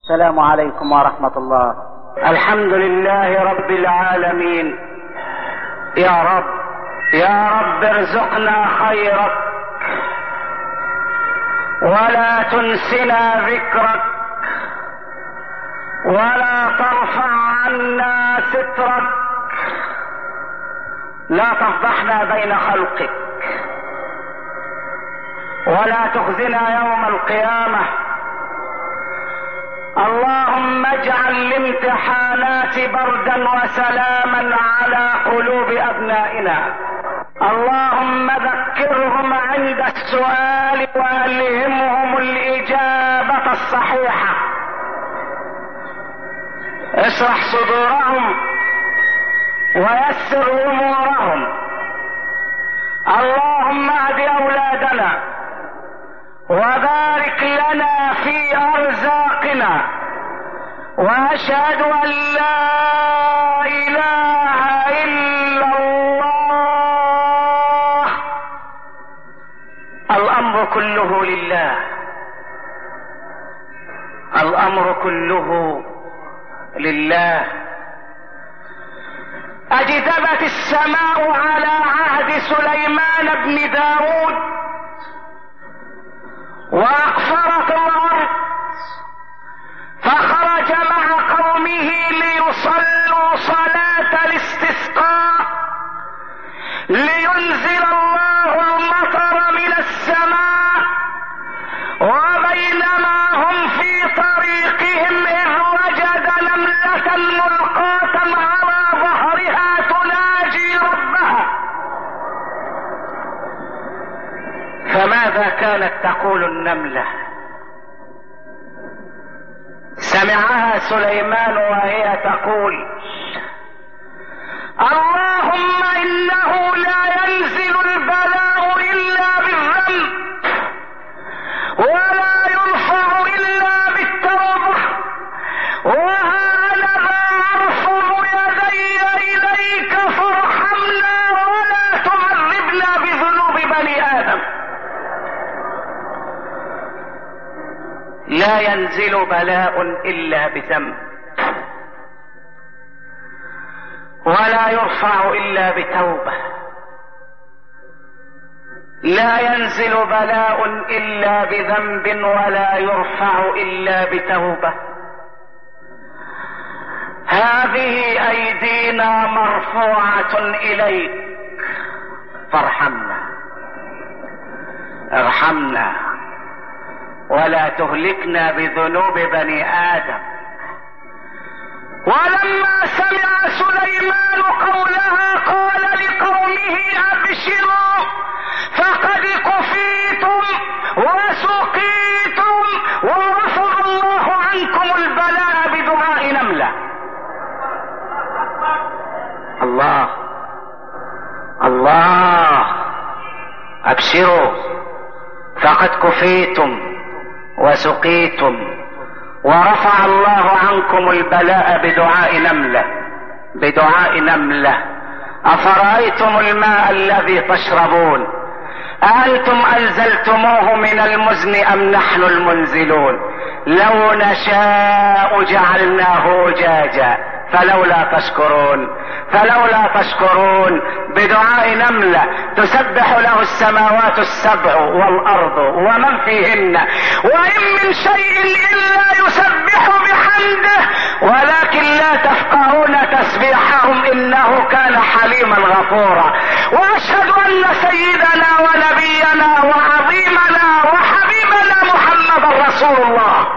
السلام عليكم ورحمة الله. الحمد لله رب العالمين. يا رب ارزقنا خيرك ولا تنسنا ذكرك ولا ترفع عنا سترك، لا تفضحنا بين خلقك ولا تخزنا يوم القيامة. اللهم اجعل الامتحانات بردا وسلاما على قلوب ابنائنا. اللهم ذكرهم عند السؤال والهمهم الاجابة الصحيحة. اشرح صدورهم ويسر امورهم. اللهم اهد اولادنا وبارك لنا في ارزاقنا، واشهد ان لا اله الا الله. الامر كله لله، الامر كله لله. اجدبت السماء على عهد سليمان بن داود، واقفرت الارض، فخرج مع قومه ليصلوا صلاة الاستسقاء لينزل الله المطر من السماء. وبينما هم في طريقهم إذ وجد نملة ملقاة على ظهرها تناجي ربها. فماذا كانت تقول النملة؟ سمعها سليمان وهي تقول: اللهم انه لا ينزل البلاء الا بالذنب ولا يرفع الا بالتوبة، وها انا ارفع يدي اليك فارحمنا ولا تعذبنا بذنوب بني ادم. لا ينزل بلاء الا بذنب ولا يرفع الا بتوبة. لا ينزل بلاء الا بذنب ولا يرفع الا بتوبة. هذه ايدينا مرفوعة اليك فارحمنا، ارحمنا ولا تهلكنا بذنوب بني ادم. ولما سمع سليمان قولها قال لقومه: ابشروا فقد كفيتم وسقيتم ورفع الله عنكم البلاء بدعاء نملة. الله الله، ابشروا فقد كفيتم وسقيتم ورفع الله عنكم البلاء بدعاء نملة، بدعاء نملة. أفرأيتم الماء الذي تشربون أأنتم أنزلتموه من المزن أم نحن المنزلون؟ لو نشاء جعلناه أجاجا فلولا تشكرون. بدعاء نملة تسبح له السماوات السبع والأرض ومن فيهن، وإن من شيء إلا يسبح بحمده ولكن لا تفقهون تسبيحهم إنه كان حليما غفورا. وأشهد أن سيدنا ونبينا وعظيمنا وحبيبنا محمد رسول الله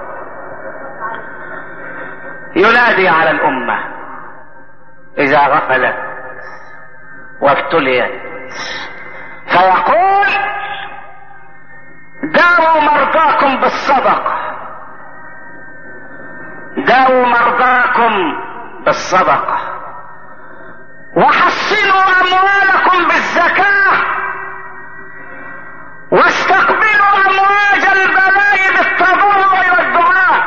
ينادي على الأمة إذا غفلت وابتليت فيقول: داووا مرضاكم بالصدقة، داووا مرضاكم بالصدقة، وحصنوا أموالكم بالزكاة، واستقبلوا أمواج البلاء بالتضرع والدعاء.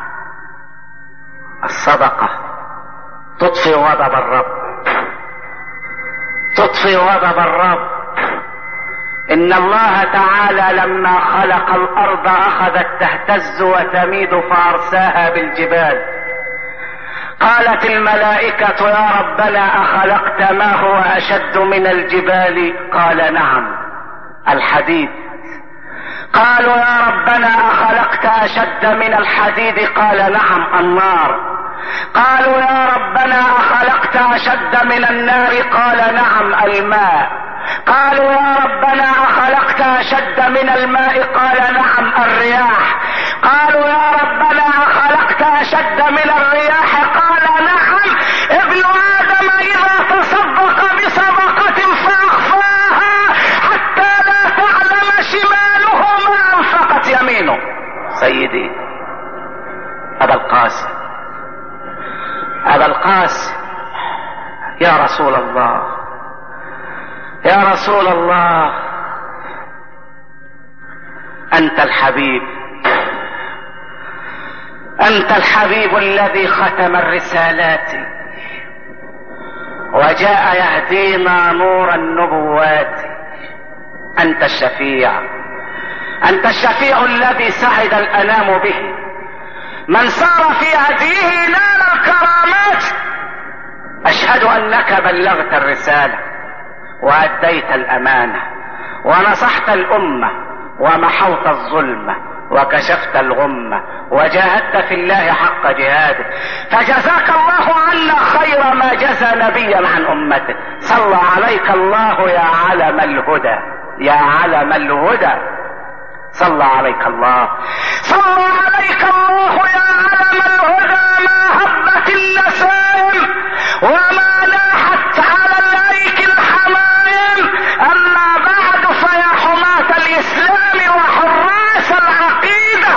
الصدقة تطفئ غضب الرب، تطفئ غضب الرب. إن الله تعالى لما خلق الأرض أخذت تهتز وتميد فأرساها بالجبال. قالت الملائكة يا ربنا أخلقت ما هو أشد من الجبال؟ قال نعم، الحديد. قالوا يا ربنا أخلقت أشد من الحديد؟ قال نعم، النار. قالوا يا ربنا أخلقت أشد من النار؟ قال نعم، الماء. قالوا يا ربنا أخلقت أشد من الماء؟ قال نعم، الرياح. قالوا يا ربنا أخلقت أشد من الرياح؟ قال نعم، ابن آدم إذا تصدق بصدقة فأخفاها حتى لا تعلم شماله ما أنفقت يمينه. سيدي أبا القاسم، أبا القاسم، يا رسول الله، يا رسول الله، أنت الحبيب، أنت الحبيب الذي ختم الرسالات وجاء يهدينا نور النبوات. أنت الشفيع، أنت الشفيع الذي سعد الأنام به. من سار في هديه نال الكرامات. أشهد أنك بلغت الرسالة وأديت الأمانة ونصحت الأمة ومحوت الظلمة وكشفت الغمة وجاهدت في الله حق جهاده، فجزاك الله عنا خير ما جزى نبيا عن أمته. صلى عليك الله يا علم الهدى، يا علم الهدى، صلى عليك الله، صلى عليك الله يا علم الهدى. ما هبت النسائم وما لاحت على الأيك الحمائم. أما بعد فيا حماة الإسلام وحراس العقيدة،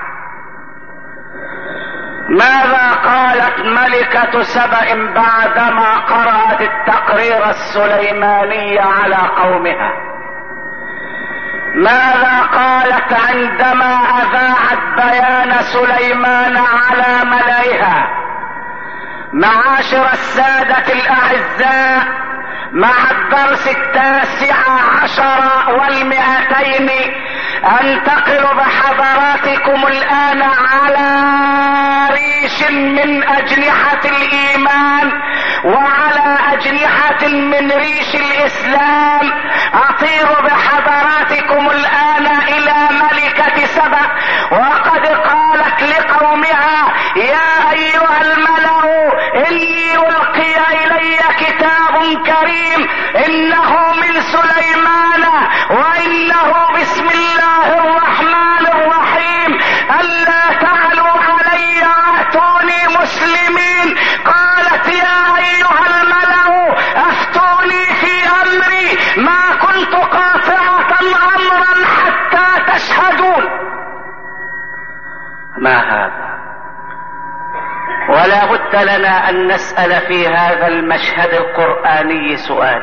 ماذا قالت ملكة سبأ بعدما قرأت التقرير السليماني على قومها؟ ماذا قالت عندما أذاعت بيان سليمان على ملئها؟ معاشر السادة الأعزاء، مع الدرس 19 و200 انتقل بحضراتكم الآن على ريش من أجنحة الإيمان وعلى أجنحة من ريش الإسلام. أطير بحضراتكم الآن إلى ملكة سبأ، وقد قالت لقومها يا أيها الملأ إني ألقي إلي كتاب كريم إنه من سليمان وإنه بسم الله الرحمن الرحيم، ألا تعلوا علي وأتوني مسلمين. قالت يا أيها الملأ أفتوني في أمري ما كنت قاطعة أمرا حتى تشهدون. ما هذا؟ ولا بد لنا أن نسأل في هذا المشهد القرآني سؤال: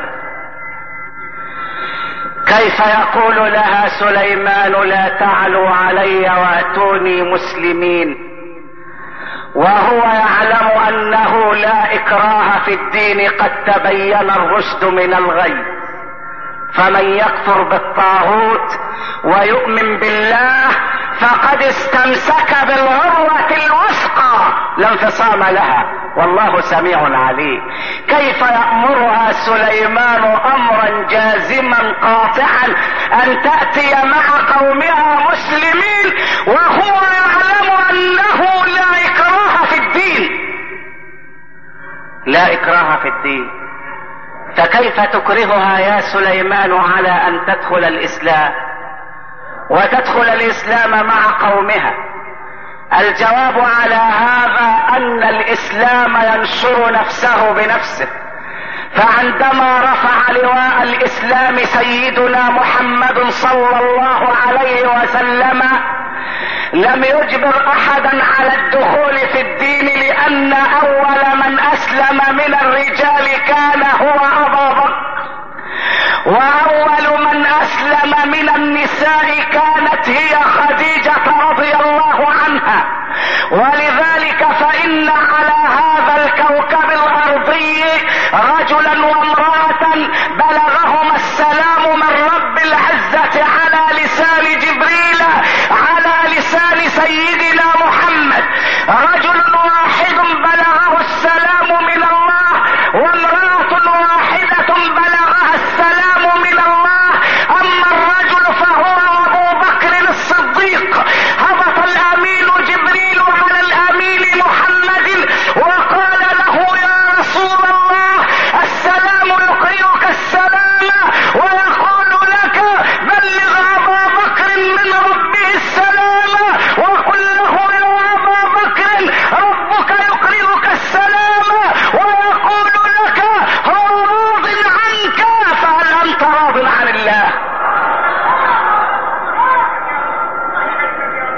كيف يقول لها سليمان لا تعلوا علي وأتوني مسلمين وهو يعلم أنه لا إكراه في الدين، قد تبين الرشد من الغي، فمن يكفر بالطاغوت ويؤمن بالله فقد استمسك بالعروة الوثقى لا انفصام لها، والله سميع عليم. كيف يأمرها سليمان أمرا جازما قاطعا أن تأتي مع قومها مسلمين وهو يعلم أنه لا إكراه في الدين؟ لا إكراه في الدين، فكيف تكرهها يا سليمان على أن تدخل الإسلام وتدخل الإسلام مع قومها؟ الجواب على هذا أن الإسلام ينشر نفسه بنفسه، فعندما رفع لواء الإسلام سيدنا محمد صلى الله عليه وسلم لم يجبر أحدا على الدخول في الدين، لأن أول من أسلم من الرجال كان هو أبا بكر، وأول من أسلم من النساء كانت هي خديجة رضي الله عنها. ولذلك فإن على هذا الكوكب الأرضي رجلا وامرأة بلغهما السلام من رب العزة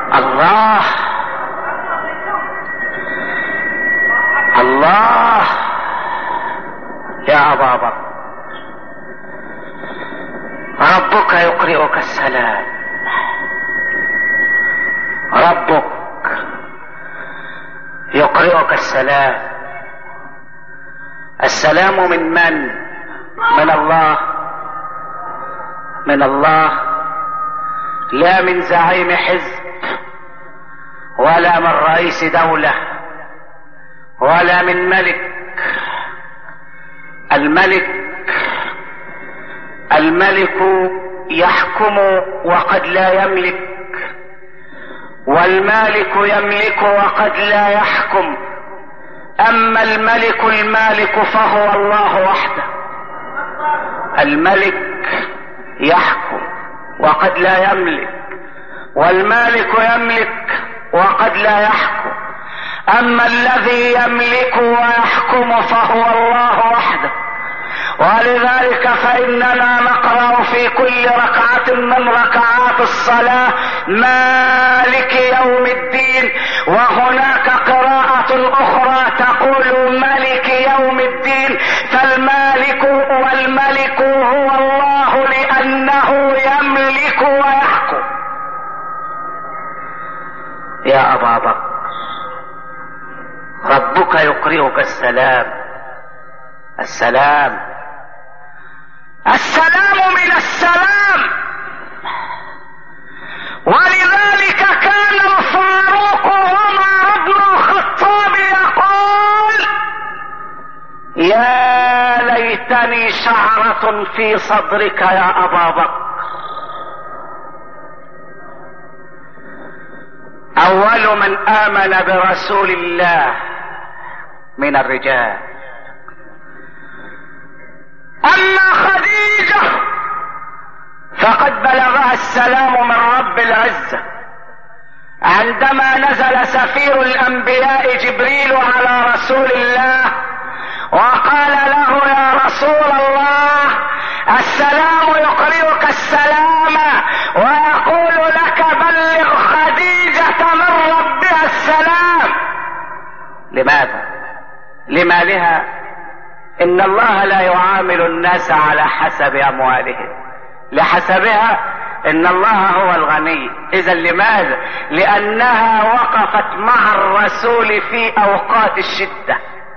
الله الله يا أبا بكر، ربك يقرئك السلام، ربك يقرئك السلام. السلام من من؟ من الله، من الله، لا من زعيم حزب ولا من رئيس دولة ولا من ملك. الملك يحكم وقد لا يملك، والمالك يملك وقد لا يحكم. اما المالك فهو الله وحده. الملك يحكم وقد لا يملك، والمالك يملك وقد لا يحكم. اما الذي يملك ويحكم فهو الله وحده. ولذلك فإننا نقرأ في كل ركعة من ركعات الصلاة مالك يوم الدين، وهناك قراءة أخرى تقول ملك يوم الدين. فالمالك والملك هو الله لأنه يملك ويحكم. يا أبا بكر، ربك يقرئك السلام. السلام من السلام. ولذلك كان الفاروق عمر بن الخطاب يقول: يا ليتني شعرة في صدرك يا أبا بكر. أول من آمن برسول الله من الرجال. أما خديجة فقد بلغها السلام من رب العزة عندما نزل سفير الأنبياء جبريل على رسول الله وقال له: يا رسول الله، السلام يقرئك السلام ويقول لك بلغ خديجة من ربها السلام. لماذا؟ لمالها. إن الله لا يعامل الناس على حسب أموالهم، لحسبها. إن الله هو الغني. إذا لماذا؟ لأنها وقفت مع الرسول في أوقات الشدة،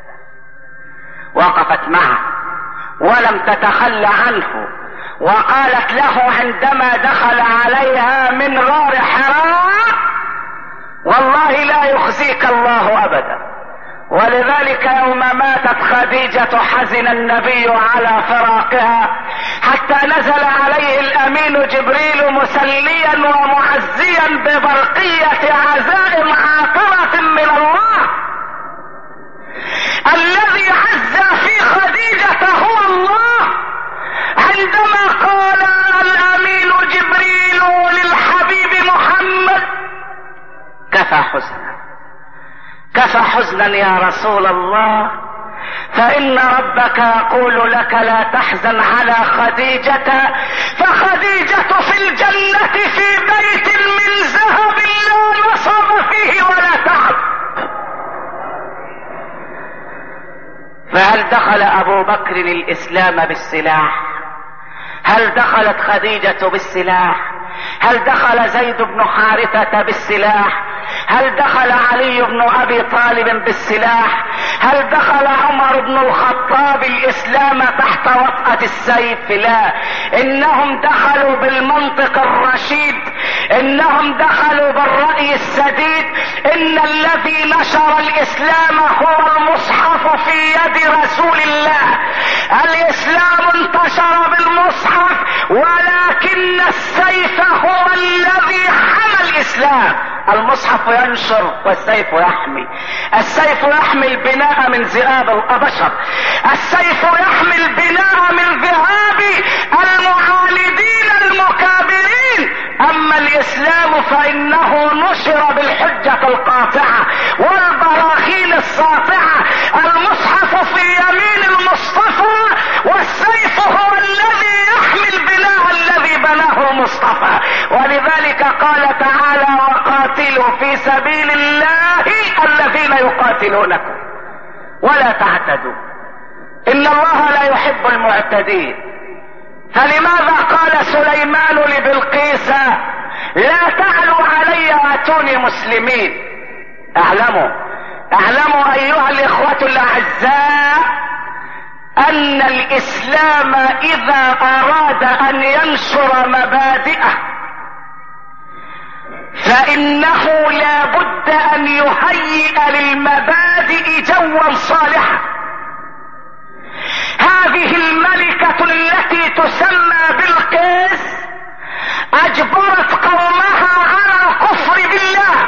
وقفت معه ولم تتخلى عنه، وقالت له عندما دخل عليها من غار حراء: والله لا يخزيك الله أبدا. ولذلك يوم ماتت خديجة حزن النبي على فراقها حتى نزل عليه الأمين جبريل مسليا ومعزيا ببرقية عزائم عاطرة من الله. الذي عز في خديجة هو الله. عندما قال الأمين جبريل للحبيب محمد: كفى حزنا يا رسول الله، فإن ربك يقول لك لا تحزن على خديجة، فخديجة في الجنة في بيت من ذهب لا نصب فيه ولا تعب. فهل دخل أبو بكر الإسلام بالسلاح؟ هل دخلت خديجة بالسلاح؟ هل دخل زيد بن حارثة بالسلاح؟ هل دخل علي بن أبي طالب بالسلاح؟ هل دخل عمر بن الخطاب الإسلام تحت وطأة السيف؟ لا، إنهم دخلوا بالمنطق الرشيد، إنهم دخلوا بالرأي السديد. إن الذي نشر الإسلام هو المصحف في يد رسول الله. الإسلام انتشر بالمصحف، ولكن السيف هو الذي حمى الإسلام. المصحف ينشر والسيف يحمي. السيف يحمي البناء من ذئاب البشر، السيف يحمي البناء من ذئاب المعاندين المكابرين. اما الاسلام فانه نشر بالحجة القاطعة والبراهين الساطعة. المصحف في يمين المصطفى، والسيف هو الذي يحمي البناء الذي بناه المصطفى. ولذلك قال تعالى: وقاتل في سبيل الله الذين يقاتلونكم ولا تعتدوا ان الله لا يحب المعتدين. فلماذا قال سليمان لبلقيس لا تعلوا علي واتوني مسلمين؟ اعلموا ايها الاخوة الاعزاء ان الاسلام اذا اراد ان ينشر مبادئه فانه لا بد ان يهيئ للمبادئ جوا صالحا. هذه الملكة التي تسمى بلقيس اجبرت قومها على الكفر بالله،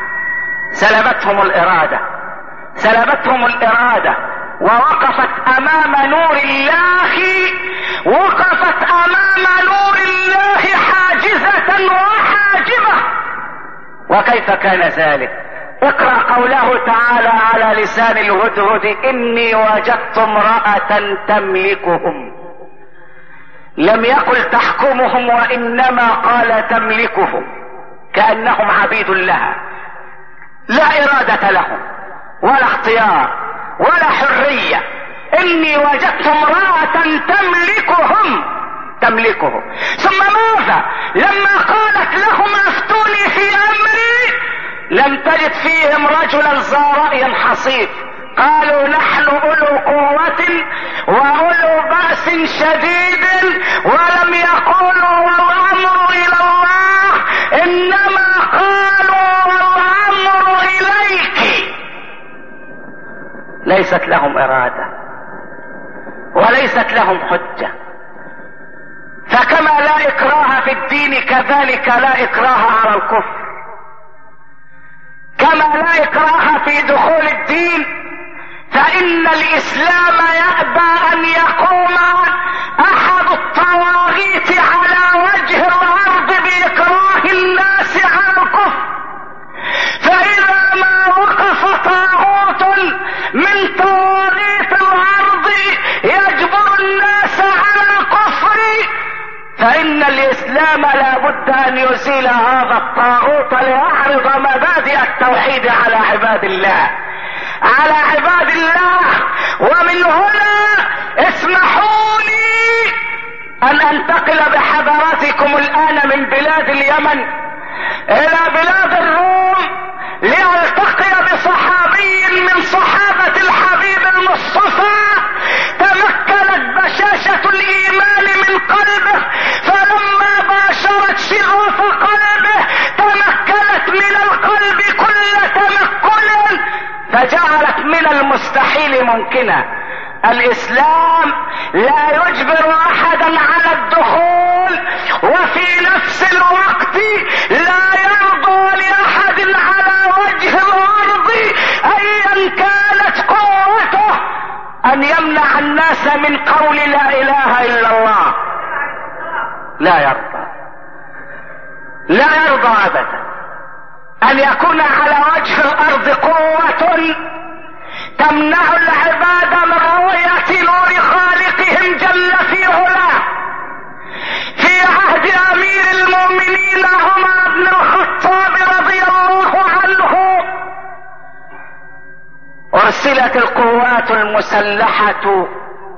سلبتهم الارادة ووقفت امام نور الله، حاجزة وحاجبة. وكيف كان ذلك؟ اقرأ قوله تعالى على لسان الهدهد اني وجدت امرأة تملكهم. لم يقل تحكمهم وانما قال تملكهم، كأنهم عبيد لها، لا ارادة لهم ولا اختيار ولا حرية. اني وجدت امرأة تملكهم. ثم ماذا؟ لما قالت لهم افتوني في امري لم تجد فيهم رجلا ذا رأي حصيف، قالوا نحن اولو قوة واولو بأس شديد، ولم يقولوا والامر الى الله، انما قالوا والامر اليك. ليست لهم ارادة وليست لهم حجة. فكما لا اكراه في الدين كذلك لا اكراه على الكفر، كما لا اكراه في دخول الدين، فان الاسلام يأبى ان يقوم احد الطواغيت على وجه الارض باكراه الناس على الكفر. فاذا ما وقف طاغوت من طواغيت الارض يجبر الناس على الكفر، فان الاسلام لا بد ان يزيل هذا الطاغوت ليعرض مبادئ التوحيد على عباد الله. ومن هنا اسمحوا لي ان انتقل بحضراتكم الان من بلاد اليمن الى بلاد الروم لالتقي بصحابي من صحابة الحبيب المصطفى تمكنت بشاشة الايمان من قلبه، فلما باشرت شغف قلبه تمكنت من القلب كل تمكن، فجعلت من المستحيل ممكنا. الاسلام لا يجبر احدا على الدخول، وفي نفس الوقت لا يرضى لاحد على وجه الارض ايا كانت قوته ان يمنع الناس من قول لا اله الا الله. لا يرضى ابدا ان يكون على وجه الارض قوة تمنع العباد من رؤية نور خالقهم جل في علاه. في عهد امير المؤمنين عمر بن الخطاب رضي الله عنه ارسلت القوات المسلحة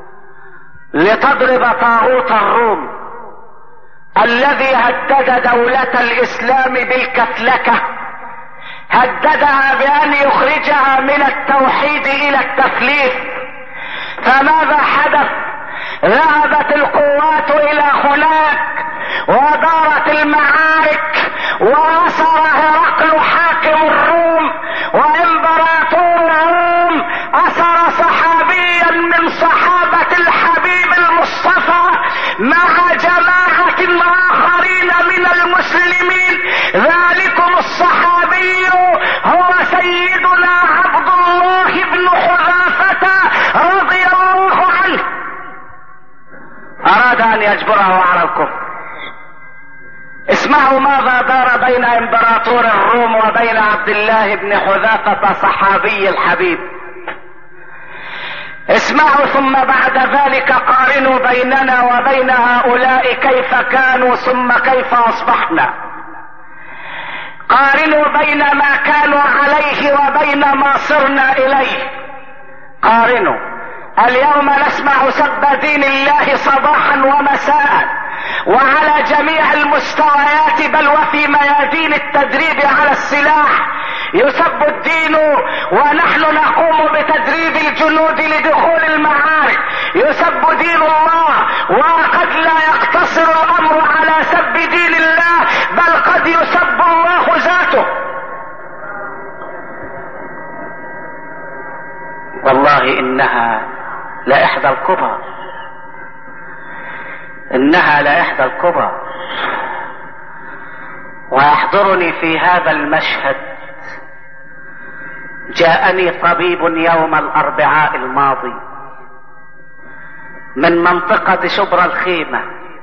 لتضرب طاغوت الروم الذي هدد دولة الاسلام بالكتلكة، هددها بان يخرجها من التوحيد الى التثليث. فماذا حدث؟ ذهبت القوات الى هناك ودارت المعارك، وأسر هرقل حاكم الروم وامبراطور الروم أسر صحابيا من صحابة الحبيب المصطفى مع جماعة آخرين من المسلمين. ذلكم الصحابي هو سيدنا عبد الله بن حذافة رضي الله عنه. أراد أن يجبره على الكفر. اسمعوا ماذا دار بين امبراطور الروم وبين عبد الله بن حذافة صحابي الحبيب. اسمعوا ثم بعد ذلك قارنوا بيننا وبين هؤلاء كيف كانوا ثم كيف اصبحنا. قارنوا بين ما كانوا عليه وبين ما صرنا اليه. قارنوا. اليوم نسمع سب دين الله صباحا ومساء وعلى جميع المستويات، بل وفي ميادين التدريب على السلاح يسب الدين، ونحن نقوم بتدريب الجنود لدخول المعارك. يسب دين الله، وقد لا يقتصر الامر على سب دين الله، بل قد يسب الله ذاته. والله انها لإحدى الكبر، انها لإحدى الكبر. ويحضرني في هذا المشهد، جاءني طبيب يوم الاربعاء الماضي من منطقة شبرا الخيمة،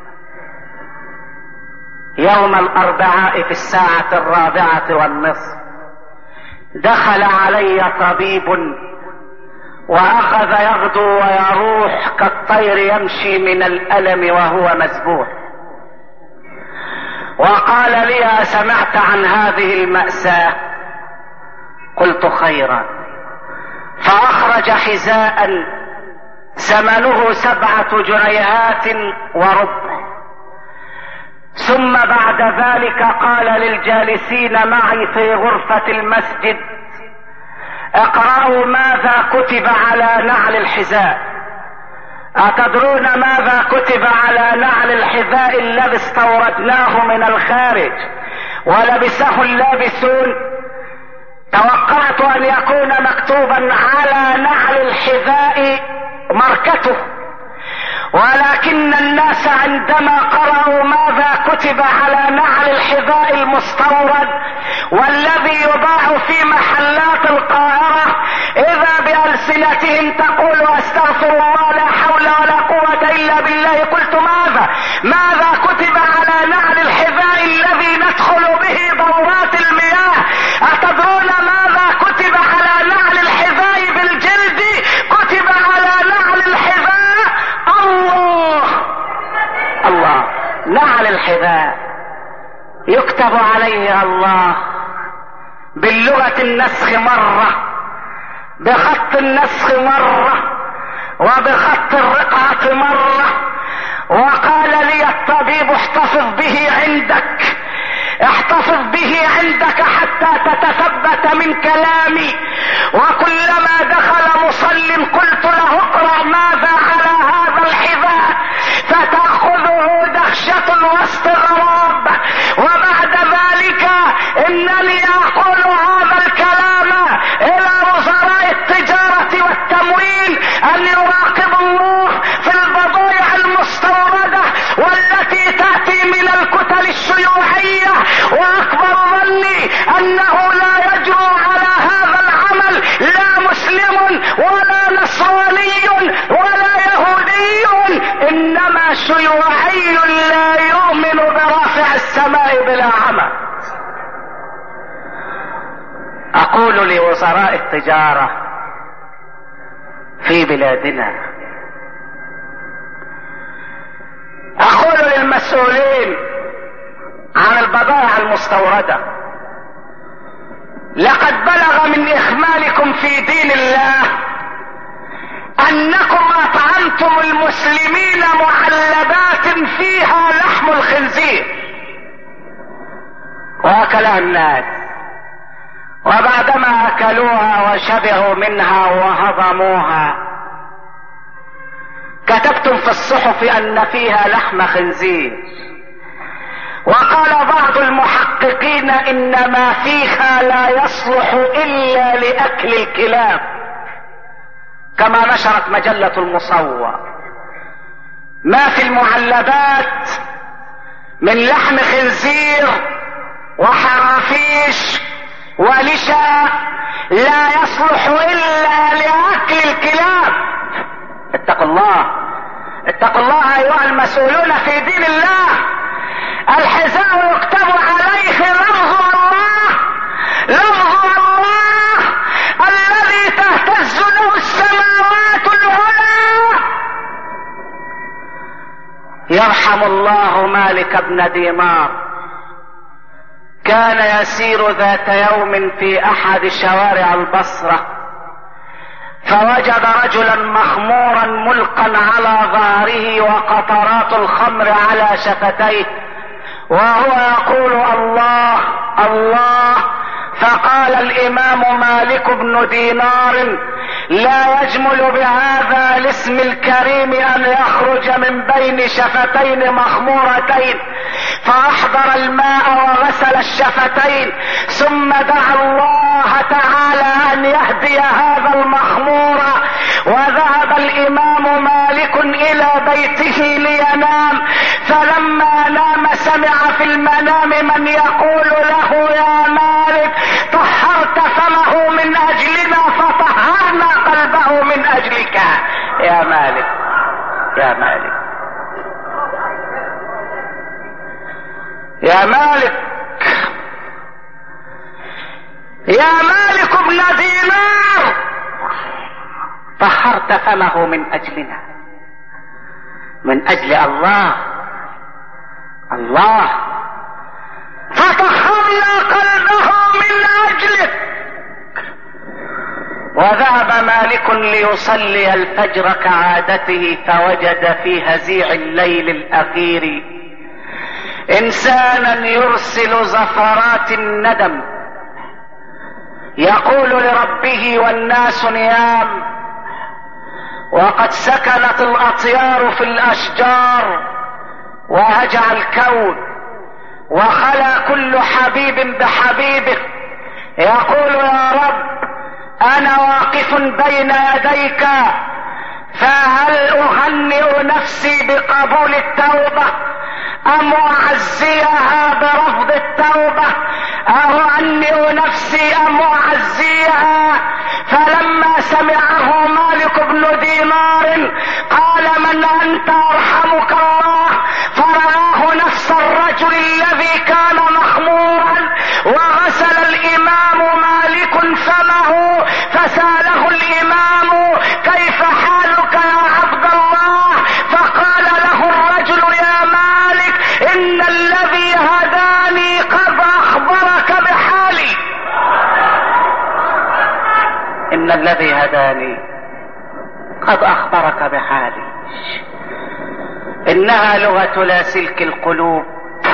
يوم الاربعاء في الساعة 4:15 دخل علي طبيب واخذ يغدو ويروح كالطير يمشي من الالم وهو مذبوح، وقال لي: سمعت عن هذه المأساة؟ قلت: خيرا. فاخرج حذاء ثمنه 7 جنيهات وربع، ثم بعد ذلك قال للجالسين معي في غرفة المسجد: اقرأوا ماذا كتب على نعل الحذاء. أتدرون ماذا كتب على نعل الحذاء الذي استوردناه من الخارج ولبسه اللابسون؟ توقعت أن يكون مكتوبا على نعل الحذاء ماركته، ولكن الناس عندما قرأوا ماذا كتب على نعل الحذاء المستورد والذي يباع في محلات القاهرة، إذا بألسنتهم تقول: استغفر الله، لا حول ولا قوة إلا بالله. قلت: ماذا كتب على نعل الحذاء الذي ندخل به دورات المياه؟ أتدرون ماذا كتب على نعل الحذاء بالجلد؟ كتب على نعل الحذاء الله. نعل الحذاء يكتب عليه الله باللغة النسخ مرة، بخط النسخ مرة، وبخط الرقعة مرة. وقال لي الطبيب: احتفظ به عندك، احتفظ به عندك حتى تتثبت من كلامي. وكلما دخل مصل قلت له: اقرأ ماذا على هذا الحذاء، فتأخذه دهشة واستغراب. وبعد ذلك انني اقول هذا الكلام الى وزراء التجارة والتموين ان يراقب الله في البضائع المستوردة والتي تأتي من الكتل الشيوعية. واكبر ظني انه لا يجرؤ على هذا العمل لا مسلم ولا نصراني ولا يهودي، انما شيوعي لا يؤمن برافع السماء بلا عمل. اقول لوزراء التجارة في بلادنا، اقول للمسؤولين عن البضائع المستوردة: لقد بلغ من اخمالكم في دين الله انكم اطعمتم المسلمين معلبات فيها لحم الخنزير واكلها الناس، وبعدما اكلوها وشبعوا منها وهضموها كتبتم في الصحف ان فيها لحم خنزير. وقال بعض المحققين ان ما فيها لا يصلح الا لاكل الكلاب، كما نشرت مجلة المصور. ما في المعلبات من لحم خنزير وحرافيش ولشا لا يصلح الا لاكل الكلاب. اتقوا الله، اتقوا الله ايها المسؤولون في دين الله. الحذاء يكتب عليه لفظ الله، لفظ الله الذي تهتز له السماوات العلى. يرحم الله مالك بن دينار كان يسير ذات يوم في احد شوارع البصرة، فوجد رجلا مخمورا ملقا على ظهره وقطرات الخمر على شفتيه وهو يقول الله الله. فقال الامام مالك بن دينار: لا يجمل بهذا الاسم الكريم ان يخرج من بين شفتين مخمورتين. فاحضر الماء وغسل الشفتين، ثم دعا الله تعالى ان يهدي هذا المخمور. وذهب الامام مالك الى بيته لينام، فلما نام سمع في المنام من يقول له: يا مالك، طهرت فمه من اجلنا فطهرنا قلبه من اجلك. يا مالك يا مالك يا مالك يا مالك ابن دينار، طهرت فمه من اجلنا، من اجل الله الله، فطهرنا قلبه من اجلك. وذهب مالك ليصلي الفجر كعادته، فوجد في هزيع الليل الاخير انسانا يرسل زفرات الندم، يقول لربه والناس نيام، وقد سكنت الاطيار في الاشجار وهجع الكون وخلا كل حبيب بحبيبه، يقول: يا رب، انا واقف بين يديك، فهل اهنئ نفسي بقبول التوبة ام اعزيها برفض التوبة؟ اهنئ نفسي ام اعزيها؟ فلما سمعه مالك بن دينار قال: من انت ارحمك الله. فرآه نفس الرجل الذي كان مخمورا، وغسل الامام مالك فمه، فسأله الامام: كيف حالك يا عبد الله؟ فقال له الرجل: يا مالك، ان الذي هداني قد اخبرك بحالي. ان الذي هداني قد اخبرك بحالي. انها لغة لاسلك القلوب.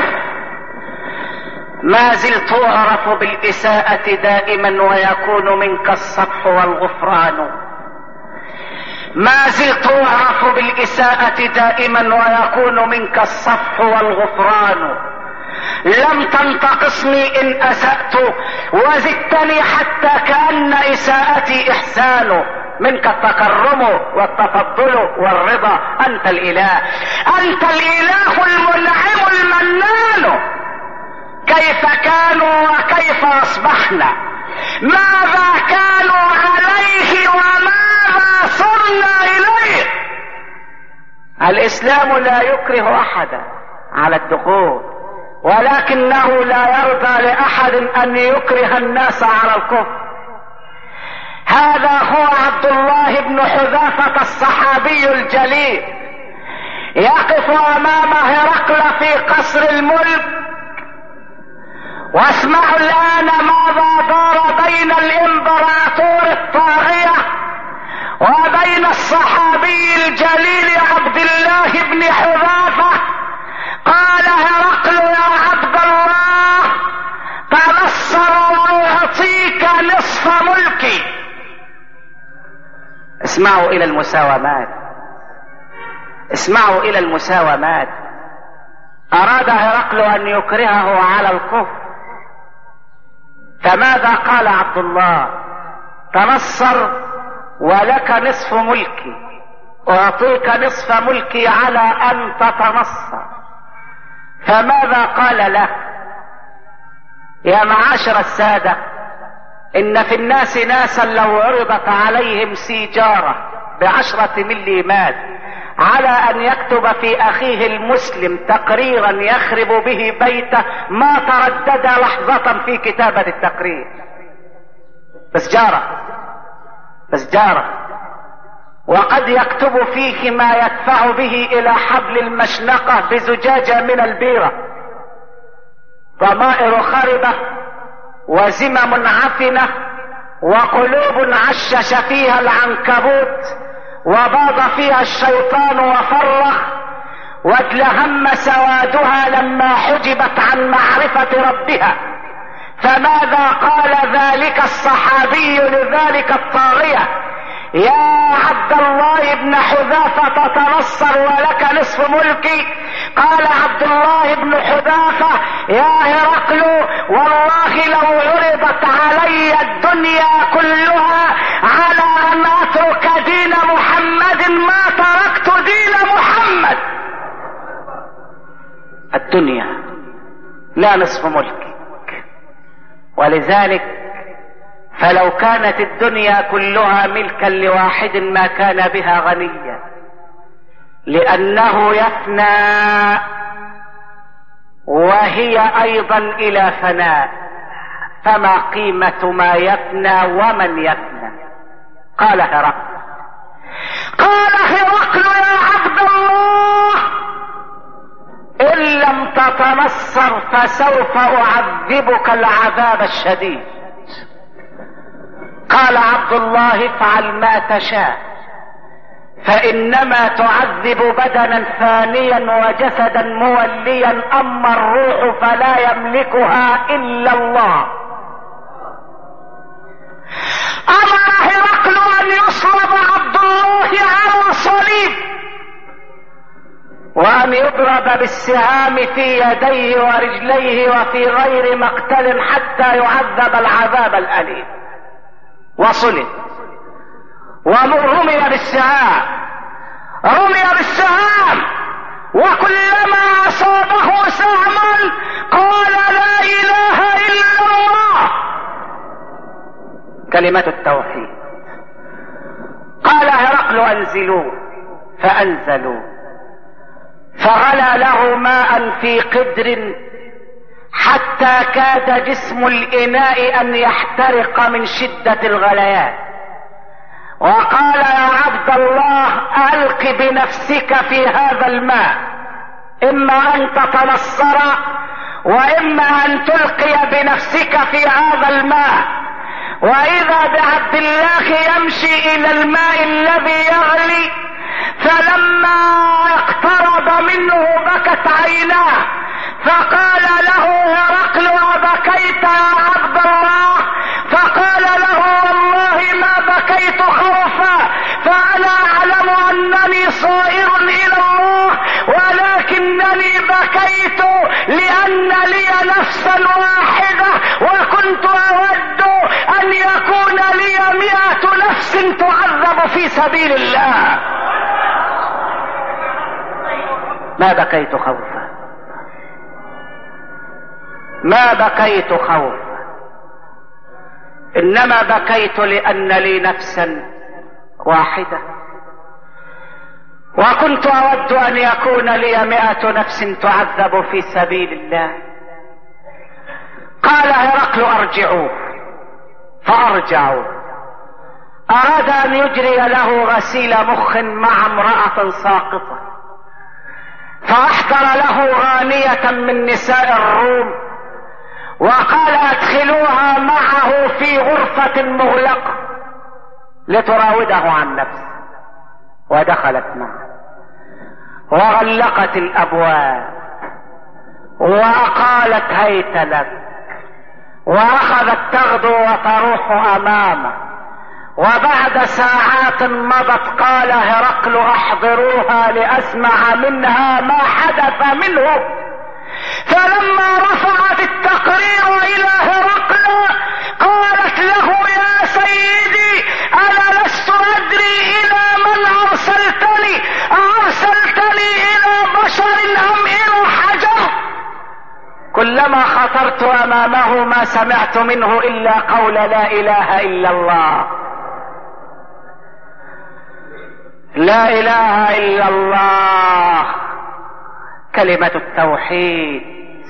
ما زلت اعرف بالاساءة دائما ويكون منك الصفح والغفران. ما زلت اعرف بالاساءة دائما ويكون منك الصفح والغفران. لم تنتقصني ان اسأت وزدتني حتى كأن اساءتي احسان. منك التكرم والتفضل والرضا. انت الاله، انت الاله المنعم المنان. كيف كانوا وكيف اصبحنا؟ ماذا كانوا عليه وماذا صرنا اليه؟ الاسلام لا يكره احدا على الدخول، ولكنه لا يرضى لاحد ان يكره الناس على الكفر. هذا هو عبد الله بن حذافة الصحابي الجليل، يقف امام هرقل في قصر الملك. واسمعوا الان ماذا دار بين الامبراطور الطاغية وبين الصحابي الجليل عبد الله بن حذافة. قال هرقل: يا عبد الله، تنصر واعطيك نصف ملكي. اسمعوا الى المساومات، اسمعوا الى المساومات. اراد هرقل ان يكرهه على الكفر، فماذا قال عبد الله؟ تنصر ولك نصف ملكي، اعطيك نصف ملكي على ان تتنصر. فماذا قال له؟ يا معاشر السادة، ان في الناس ناسا لو عرضت عليهم سيجارة ب10 مليمات على ان يكتب في اخيه المسلم تقريرا يخرب به بيته ما تردد لحظة في كتابة التقرير. بس جارة، وقد يكتب فيه ما يدفع به الى حبل المشنقة بزجاجة من البيرة. ضمائر خربة وزمم عفنة وقلوب عشش فيها العنكبوت وباض فيها الشيطان وفرخ وادلهم سوادها لما حجبت عن معرفة ربها. فماذا قال ذلك الصحابي لذلك الطاغية؟ يا عبد الله بن حذافة تنصر ولك نصف ملكي. قال عبد الله بن حذافة يا هرقل والله لو عرضت علي الدنيا كلها على ان اترك دين محمد ما تركت دين محمد. الدنيا لا نصف ملكك. ولذلك فلو كانت الدنيا كلها ملكا لواحد ما كان بها غنيا، لأنه يفنى وهي أيضا إلى فناء، فما قيمة ما يفنى ومن يفنى؟ قال هرقل يا عبد الله إن لم تتنصر فسوف أعذبك العذاب الشديد. قال عبد الله افعل ما تشاء، فإنما تعذب بدنا فانيا وجسدا موليا، أما الروح فلا يملكها إلا الله. أمر هرقل أن يصلب عبد الله على صليب وأن يضرب بالسهام في يديه ورجليه وفي غير مقتل حتى يعذب العذاب الأليم. وصلب ورمي بالسهام وكلما أصابه سهم قال لا إله إلا الله، كلمة التوحيد. قال هرقل انزلوه فأنزلوه، فغلى له ماء في قدر حتى كاد جسم الإناء أن يحترق من شدة الغليان. وقال يا عبد الله ألق بنفسك في هذا الماء، إما أن تتنصر وإما أن تلقي بنفسك في هذا الماء. وإذا بعبد الله يمشي إلى الماء الذي يغلي، فلما اقترب منه بكت عيناه، فقال له هرقل أبكيت يا عبد الله؟ فقال له والله ما بكيت خوفا، فأنا أعلم أنني صائر إلى الله، ولكنني بكيت لأن لي نفسا واحدة، وكنت أود أن يكون لي 100 نفس تعذب في سبيل الله. ما بكيت خوفا، ما بكيت خوفا، إنما بكيت لأن لي نفسا واحدة، وكنت أود أن يكون لي 100 نفس تعذب في سبيل الله. قال هرقل ارجعوه، فأرجعوه. أراد أن يجري له غسيل مخ مع امرأة ساقطة، فأحضر له غانية من نساء الروم وقال ادخلوها معه في غرفة مغلقة لتراوده عن نفسه. ودخلت معه وغلقت الأبواب وقالت هيت لك، وأخذت تغدو وتروح أمامه. وبعد ساعات مضت قال هرقل احضروها لأسمع منها ما حدث منه. فلما رفعت التقرير إلى هرقل قالت له يا سيدي أنا لست أدري إلى من أرسلتني إلى بشر أم إلى حجر؟ كلما خطرت أمامه ما سمعت منه إلا قول لا إله إلا الله، لا إله إلا الله. كلمة التوحيد،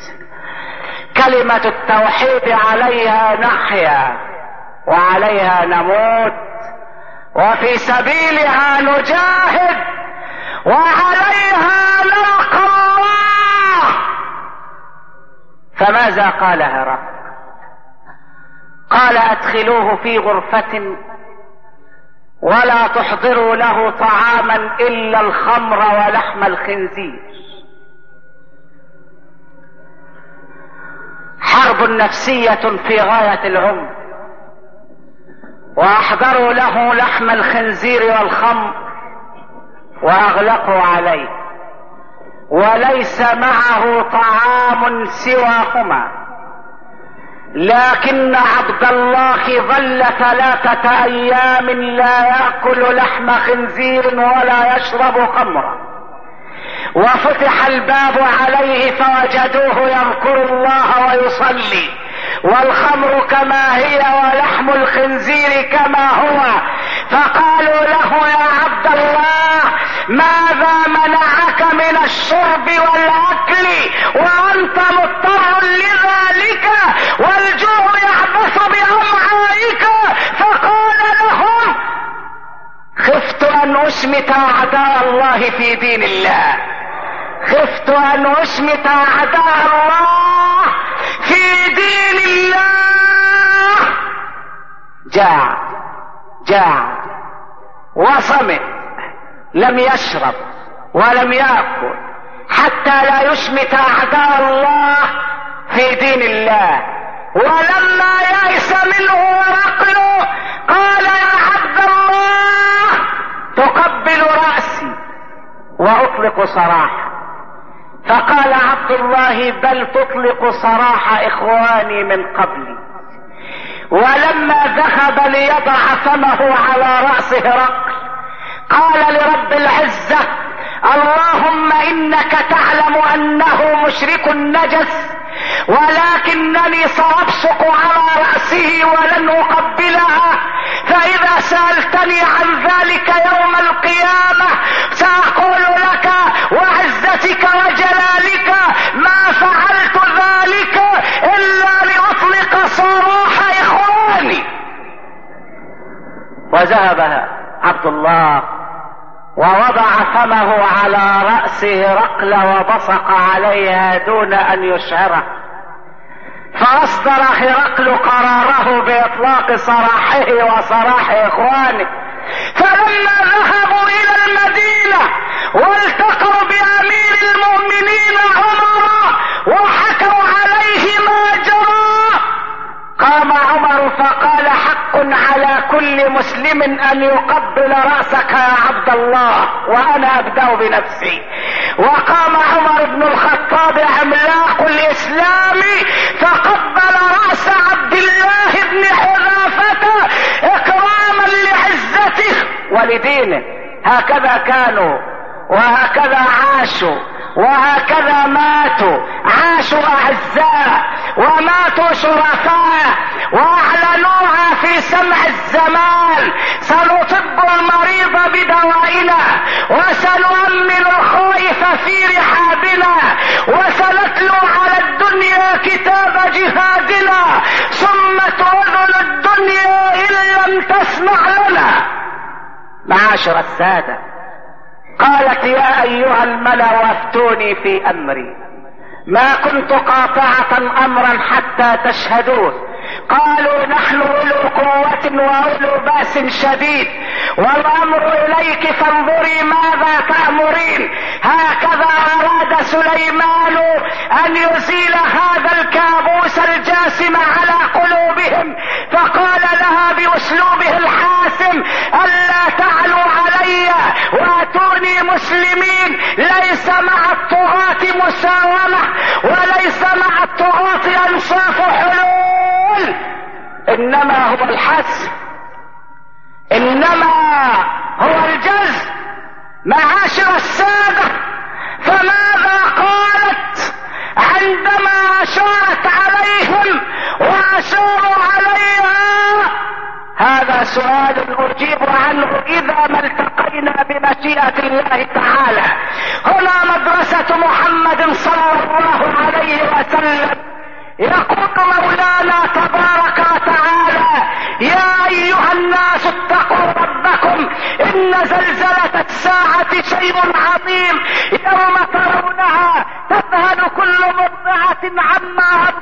كلمة التوحيد عليها نحيا وعليها نموت، وفي سبيلها نجاهد، وعليها نلقى الله. فماذا قال هرقل؟ قال ادخلوه في غرفة ولا تحضروا له طعاما الا الخمر ولحم الخنزير. حرب نفسية في غاية العمق. واحضروا له لحم الخنزير والخمر واغلقوا عليه، وليس معه طعام سواهما. لكن عبد الله ظل 3 ايام لا يأكل لحم خنزير ولا يشرب خمرا. وفتح الباب عليه فوجدوه يذكر الله ويصلي، والخمر كما هي ولحم الخنزير كما هو. فقالوا له يا عبد الله ماذا منعك من الشرب والاكل وانت مضطر لذلك والجوع يعبث بامعائك؟ فقال لهم خفت ان اشمت اعداء الله في دين الله، خفت ان اشمت اعداء الله في دين الله. جاع وصمت، لم يشرب ولم يأكل حتى لا يشمت اعداء الله في دين الله. ولما يئس منه هرقل قال يا عبد الله تقبل رأسي واطلق سراحا. فقال عبد الله بل تطلق سراح اخواني من قبلي. ولما ذهب ليضع فمه على رأس هرقل قال لرب العزة اللهم انك تعلم انه مشرك نجس، ولكنني سأبصق على رأسه ولن اقبلها، فاذا سألتني عن ذلك يوم القيامة سأقول لك وعزتك وجلالك ما فعلت ذلك الا لأطلق سراح اخواني. وذهب عبد الله ووضع فمه على رأس هرقل وبصق عليها دون ان يشعره. فاصدر هرقل قراره باطلاق سراحه وسراح اخوانه. فلما ذهبوا الى المدينة والتقوا بامير المؤمنين عمر وحكوا عليه ما جرى، قام عمر فقال حق على كل مسلم ان يقبل رأسك يا عبد الله وانا ابدأ بنفسي. وقام عمر بن الخطاب عملاق الاسلام فقبل رأس عبد الله بن حذافة اكراما لعزته ولدينه. هكذا كانوا وهكذا عاشوا وهكذا ماتوا، عاشوا اعزاء وماتوا شرفاء، واعلنوها في سمع الزمان. سنطب المريض بدوائنا وسنؤمن الخائف في رحابنا وسنتلو على الدنيا كتاب جهادنا، ثم تؤذن الدنيا ان لم تسمع لنا. معاشر السادة، قالت يا ايها الملأ افتوني في امري ما كنت قاطعة امرا حتى تشهدون. قالوا نحن اولو قوة واولو باس شديد والامر اليك فانظري ماذا تأمرين. هكذا اراد سليمان ان يزيل هذا الكابوس الجاسم على قلوبهم، فقال لها باسلوبه الحاسم الا تعلوا علي واتوني مسلمين. ليس مع الطغاة مساومة وليس مع الطغاة انصاف حلول، انما هو الحسم، انما هو الجزم. معاشر السادة، فماذا قالت عندما اشارت عليهم واشاروا عليها؟ هذا سؤال اجيب عنه اذا ما التقينا بمشيئة الله تعالى. هنا مدرسة محمد صلى الله عليه وسلم. يقول مولانا تبارك وتعالى يا ايها الناس اتقوا ربكم ان زلزلة الساعة شيء عظيم، يوم ترونها تذهل كل مرضعة عما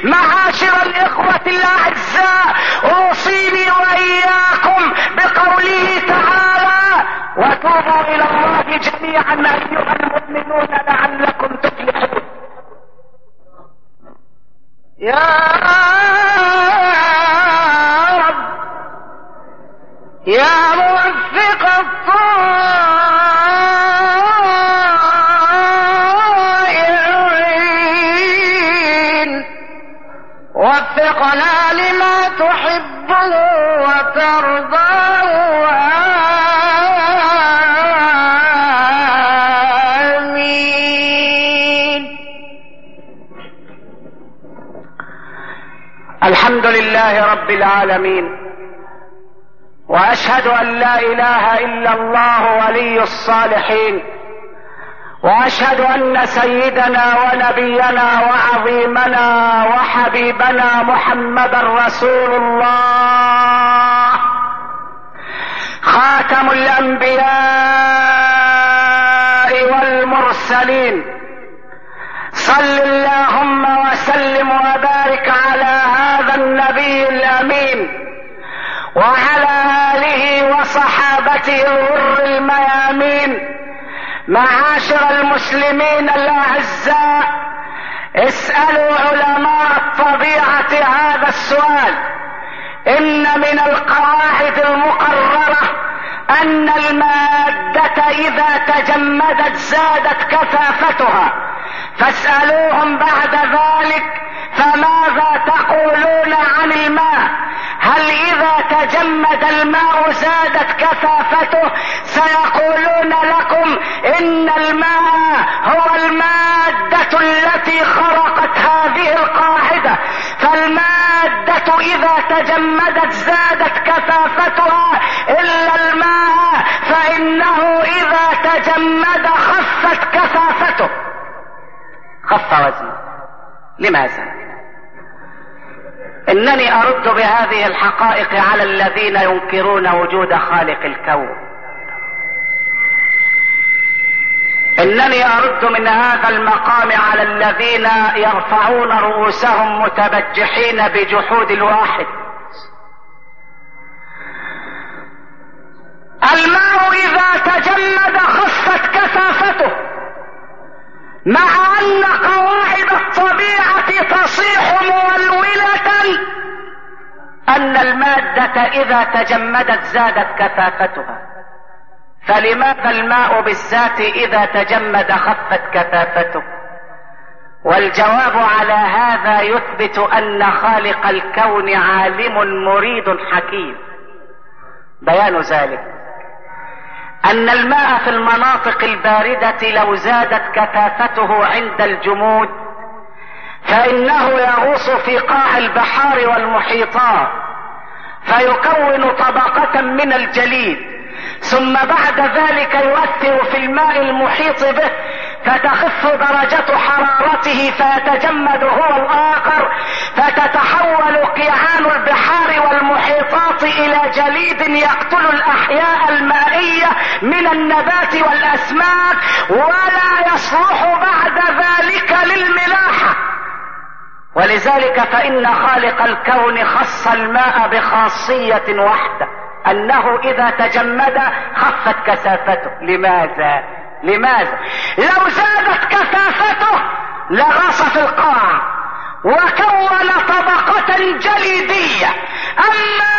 معاشر الإخوة الأعزاء، أوصيني وإياكم بقوله تعالى: وتوبوا إلى الله جميعا أيها المؤمنون لعلكم تفلحون. يا رب يا موفق الطائعين، وفقنا لما تحبه وترضاه، آمين. الحمد لله رب العالمين، واشهد ان لا اله الا الله ولي الصالحين، واشهد ان سيدنا ونبينا وعظيمنا وحبيبنا محمدا رسول الله، خاتم الانبياء والمرسلين. صل اللهم وسلم وبارك على هذا النبي الامين وعلى آله وصحابته الغر الميامين. معاشر المسلمين الأعزاء، اسألوا علماء الطبيعة هذا السؤال. إن من القواعد المقررة أن المادة إذا تجمدت زادت كثافتها، فاسألوهم بعد ذلك: فماذا تقولون عن الماء؟ هل إذا تجمد الماء زادت كثافته؟ سيقولون لكم إن الماء هو المادة التي خرقت هذه القاعدة، فالمادة إذا تجمدت زادت كثافتها، إلا الماء فإنه إذا تجمد خفت كثافته، خف وزنه. لماذا؟ إنني أرد بهذه الحقائق على الذين ينكرون وجود خالق الكون. إنني أرد من هذا المقام على الذين يرفعون رؤوسهم متبجحين بجحود الواحد. الماء إذا تجمد خفت كثافته، مع أن قواعد الطبيعة تصيح مولولة أن المادة إذا تجمدت زادت كثافتها، فلماذا الماء بالذات إذا تجمد خفت كثافته؟ والجواب على هذا يثبت أن خالق الكون عالم مريد حكيم. بيان ذلك أن الماء في المناطق الباردة لو زادت كثافته عند الجمود فإنه يغوص في قاع البحار والمحيطات فيكون طبقة من الجليد، ثم بعد ذلك يؤثر في الماء المحيط به فتخف درجة حرارته فيتجمد هو الآخر، فتتحول قيعان البحار والمحيطات إلى جليد يقتل الأحياء المائية من النبات والأسماك، ولا يصلح بعد ذلك للملاحة. ولذلك فإن خالق الكون خص الماء بخاصية واحدة، أنه إذا تجمد خفت كثافته. لماذا؟ لو زادت كثافته لغص في القاع وكون طبقة جليدية. أما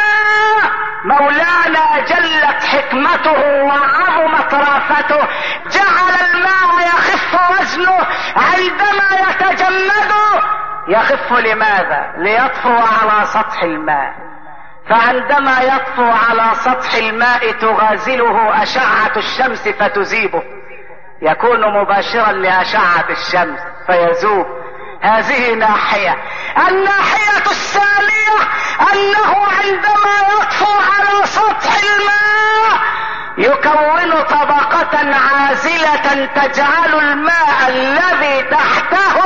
مولانا جلت حكمته وعظمت رافته جعل الماء يخف وزنه عندما يتجمد. يخف لماذا؟ ليطفو على سطح الماء، فعندما يطفو على سطح الماء تغازله أشعة الشمس فتذيبه، يكون مباشرا لأشعة الشمس فيذوب. هذه ناحية. الناحية الثانية أنه عندما يطفو على سطح الماء يكون طبقة عازلة تجعل الماء الذي تحته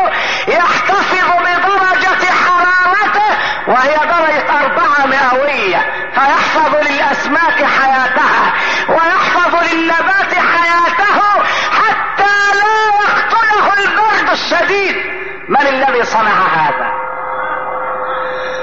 يحتفظ بدرجة حرارته، وهي درجة 4 مئوية، فيحفظ للأسماك حياتها ويحفظ للنبات حياته حتى لا يقتله البرد الشديد. من الذي صنع هذا؟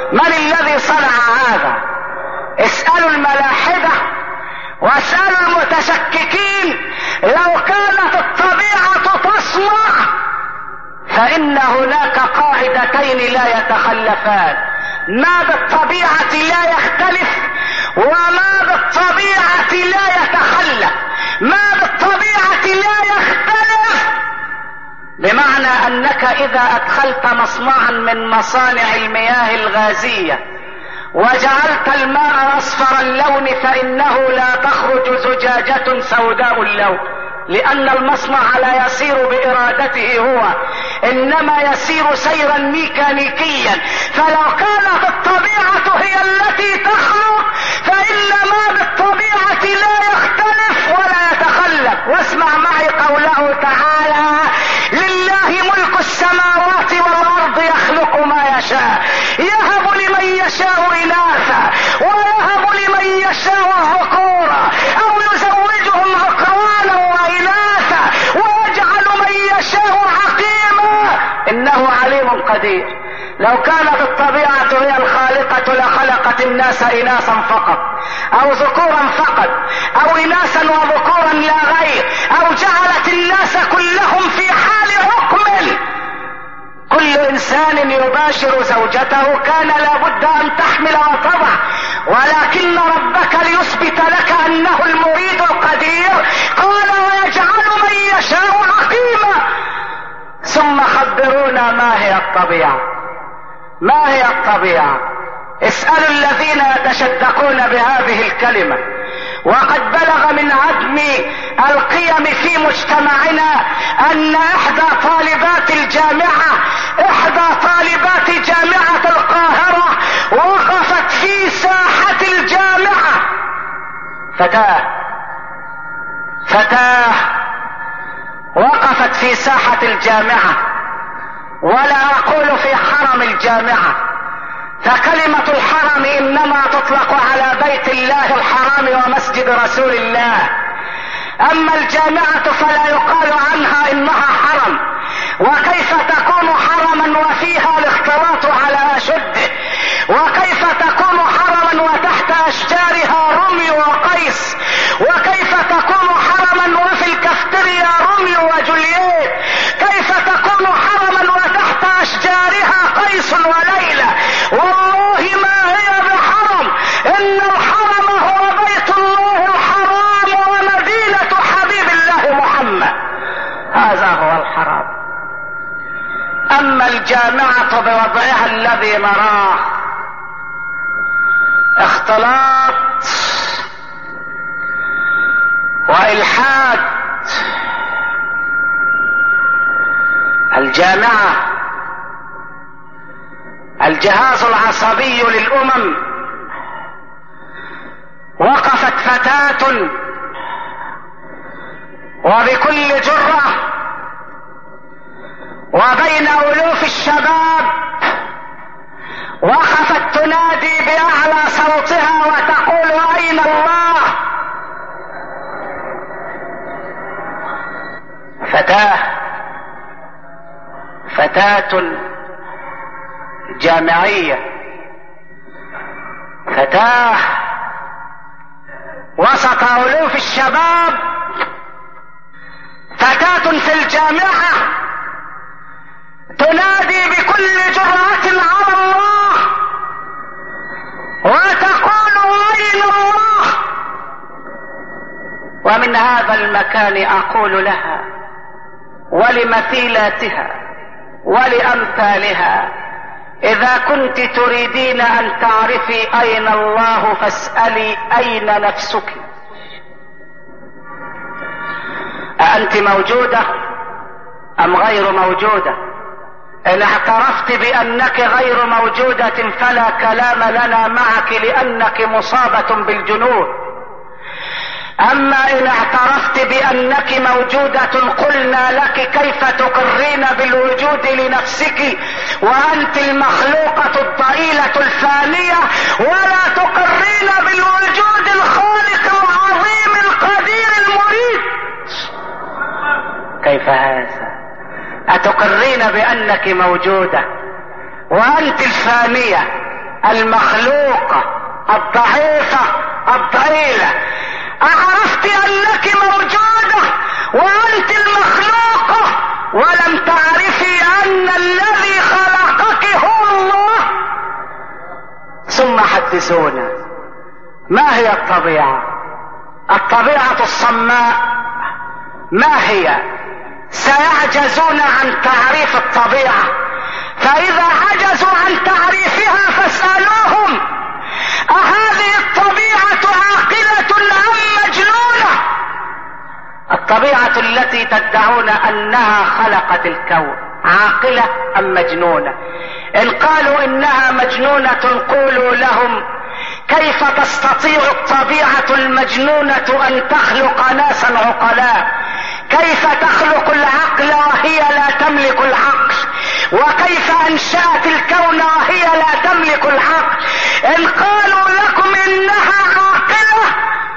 من الذي صنع هذا؟ اسألوا الملاحدة واسألوا المتشككين. لو كانت الطبيعة تصنع فإن هناك قاعدتين لا يتخلفان: ما بالطبيعة لا يختلف، وما بالطبيعة لا يتخلف. ما بالطبيعة لا يختلف بمعنى أنك إذا أدخلت مصنعا من مصانع المياه الغازية وجعلت الماء أصفر اللون فإنه لا تخرج زجاجة سوداء اللون، لأن المصنع لا يسير بإرادته هو، إنما يسير سيرا ميكانيكيا. فلو كانت الطبيعة هي التي تخلق فإن ما بالطبيعة لا يختلف ولا يتخلف. واسمع معي قوله تعالى: لله ملك السماوات والأرض يخلق ما يشاء يهب لمن يشاء إناثا ويهب لمن يشاء الذكورا أو يزوجهم ذكرانا وإناثا ويجعل من يشاء عقيما إنه عليم قدير. لو كانت الطبيعة هي الخالقة لخلقت الناس إناثا فقط أو ذكورا فقط أو إناثا وذكورا لا غير، أو جعلت الناس كلهم في حال حكم كل إنسان يباشر زوجته كان لابد أن تحمل وتضع، ولكن ربك ليثبت لك أنه المريد القدير قال: ويجعل من يشاء عقيما. ثم خبرونا ما هي الطبيعة؟ ما هي الطبيعة؟ اسألوا الذين يتشدقون بهذه الكلمة. وقد بلغ من عدم القيم في مجتمعنا أن إحدى طالبات جامعة القاهرة وقفت في ساحة الجامعة. فتاة وقفت في ساحة الجامعة، ولا أقول في حرم الجامعة، فكلمة الحرم إنما تطلق على بيت الله الحرام ومسجد رسول الله. أما الجامعة فلا يقال عنها إنها حرم. وكيف تكون حرما وفيها الاختلاط على أشده؟ وكيف تكون حرما وتحت أشجارها رمي وقيس؟ وكيف تكون حرما وفي الكافتيريا رمي وجولييت؟ كيف تكون حرما وتحت أشجارها قيس وليلى؟ والله ما هي بحرم، إن الحرم هو بيت الله الحرام ومدينة حبيب الله محمد، هذا هو الحرام. أما الجامعة بوضعها الذي نراه اختلاط وإلحاد. الجامعة الجهاز العصبي للأمم. وقفت فتاة وبكل جرأة وبين ألوف الشباب وقفت تنادي بأعلى صوتها وتقول: أين الله؟ فتاة جامعية، فتاة وسط ألوف الشباب، فتاة في الجامعة تنادي بكل جرأة على الله وتقول: أين الله؟ ومن هذا المكان أقول لها ولمثيلاتها ولأمثالها: إذا كنت تريدين أن تعرفي أين الله فاسألي أين نفسك. أأنت موجودة أم غير موجودة؟ إن اعترفت بأنك غير موجودة فلا كلام لنا معك لأنك مصابة بالجنون. أما إن اعترفت بأنك موجودة قلنا لك: كيف تقرين بالوجود لنفسك وأنت المخلوقة الضئيلة الفانية ولا تقرين بالوجود الخالق العظيم القدير المريد؟ كيف هذا؟ أتقرين بأنك موجودة وأنت الفانية المخلوقة الضعيفة الضئيلة، أعرفت أنك موجودة وأنت المخلوقة ولم تعرفي أن الذي خلقك هو الله. ثم حدثونا ما هي الطبيعة؟ الطبيعة الصماء ما هي؟ سيعجزون عن تعريف الطبيعة، فإذا عجزوا عن تعريفها فاسألوهم أهذه الطبيعة عاقلة أم مجنونة؟ الطبيعة التي تدعون أنها خلقت الكون عاقلة أم مجنونة؟ إن قالوا إنها مجنونة قولوا لهم كيف تستطيع الطبيعة المجنونة أن تخلق ناسا عقلاء؟ كيف تخلق العقل وهي لا تملك العقل؟ وكيف أنشأت الكون وهي لا تملك العقل؟ إن قالوا لكم إنها عاقلة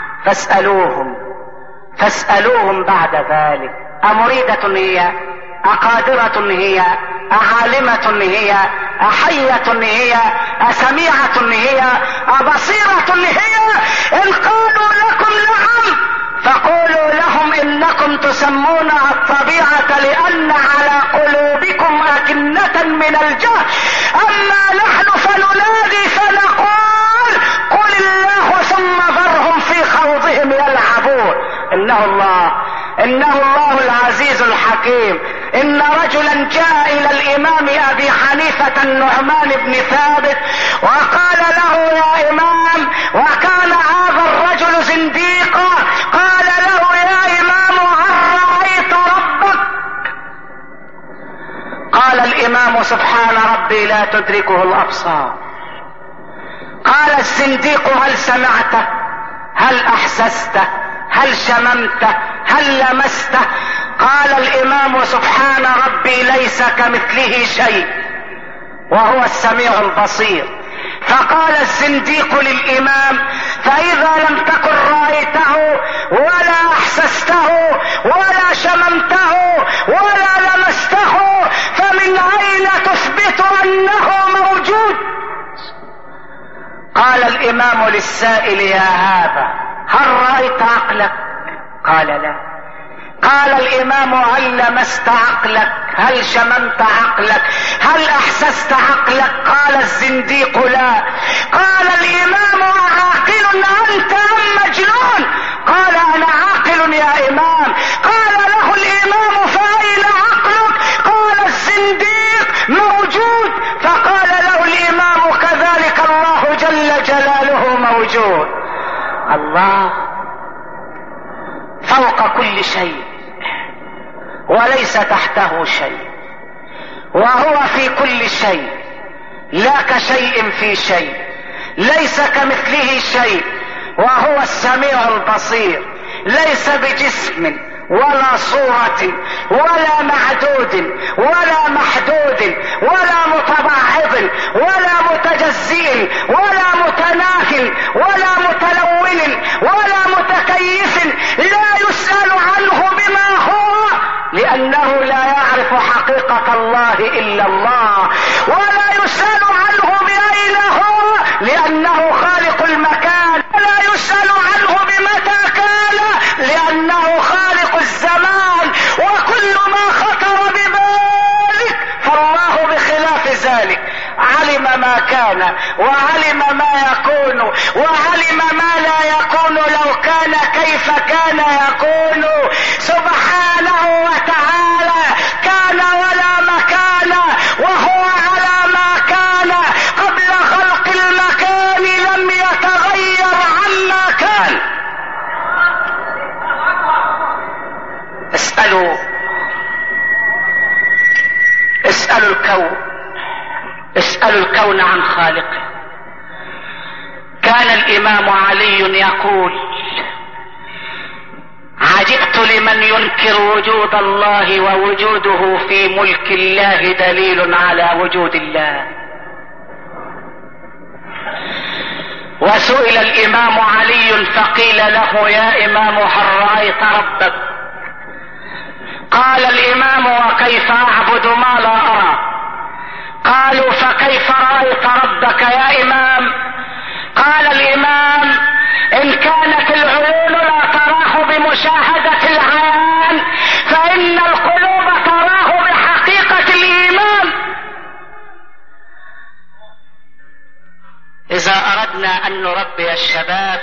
فاسألوهم بعد ذلك أمريدة هي؟ أقادرة هي؟ أعالمة هي؟ أحية هي؟ أسميعة هي؟ أبصيرة هي؟ إن قالوا لكم نعم فقولوا لهم إنكم تسمونها الطبيعة لأن على قلوبكم أكنة من الجهل، أما نحن فننادي فنقول قل الله ثم ذرهم في خوضهم يلعبون. إنه الله العزيز الحكيم. إن رجلا جاء إلى الإمام أبي حنيفة النعمان بن ثابت وقال له يا إمام، وكان هذا الرجل زنديقا، قال له يا إمام هل رأيت ربك؟ قال الإمام سبحان ربي لا تدركه الأبصار. قال الزنديق هل سمعته؟ هل أحسسته؟ هل شممته؟ هل لمسته؟ قال الإمام سبحان ربي ليس كمثله شيء وهو السميع البصير. فقال الزنديق للإمام فإذا لم تكن رأيته ولا أحسسته ولا شممته ولا لمسته فمن أين تثبت أنه موجود؟ قال الإمام للسائل يا هذا هل رأيت عقلك؟ قال لا. قال الإمام هل لمست عقلك؟ هل شممت عقلك؟ هل أحسست عقلك؟ قال الزنديق لا. قال الإمام عاقل أنت أم مجنون؟ قال أنا عاقل يا إمام. قال له الإمام فأين عقلك؟ قال الزنديق موجود. فقال له الإمام كذلك الله جل جلاله موجود. الله فوق كل شيء وليس تحته شيء، وهو في كل شيء لا كشيء في شيء، ليس كمثله شيء، وهو السميع البصير، ليس بجسم ولا صورة ولا معدود ولا محدود ولا متبعض ولا متجزئ ولا متناهٍ ولا متلون ولا متكيف، لا يسأل عنه بما هو لأنه لا يعرف حقيقة الله إلا الله، ولا يسأل عنه بأين هو لأنه خالق المكان، ولا يسأل عنه بمتى كان لأنه خالق الزمان، وكل ما خطر ببالك فالله بخلاف ذلك علم ما كان وعلم ما يكون وعلم ما لا يكون لو كان كيف كان يكون سبحانه وتعالى. كان ولا مكان وهو على ما كان قبل خلق المكان لم يتغير عما كان. اسألوا الكون عن خالقه. كان الإمام علي يقول عجبت لمن ينكر وجود الله ووجوده في ملك الله دليل على وجود الله. وسئل الإمام علي فقيل له يا إمام هل رأيت ربك؟ قال الإمام وكيف أعبد ما لا أرى؟ قالوا فكيف رأيت ربك يا إمام؟ قال الإمام إن كانت العيون لا تراه بمشاهدة العيان فإن القلوب تراه بحقيقة الإيمان. إذا أردنا أن نربي الشباب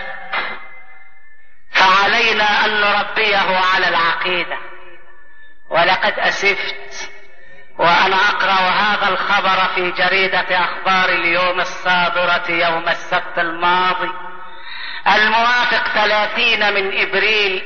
فعلينا أن نربيه على العقيدة. ولقد أسفت وأنا أقرأ هذا الخبر في جريدة أخبار اليوم الصادرة يوم السبت الماضي الموافق 30 من إبريل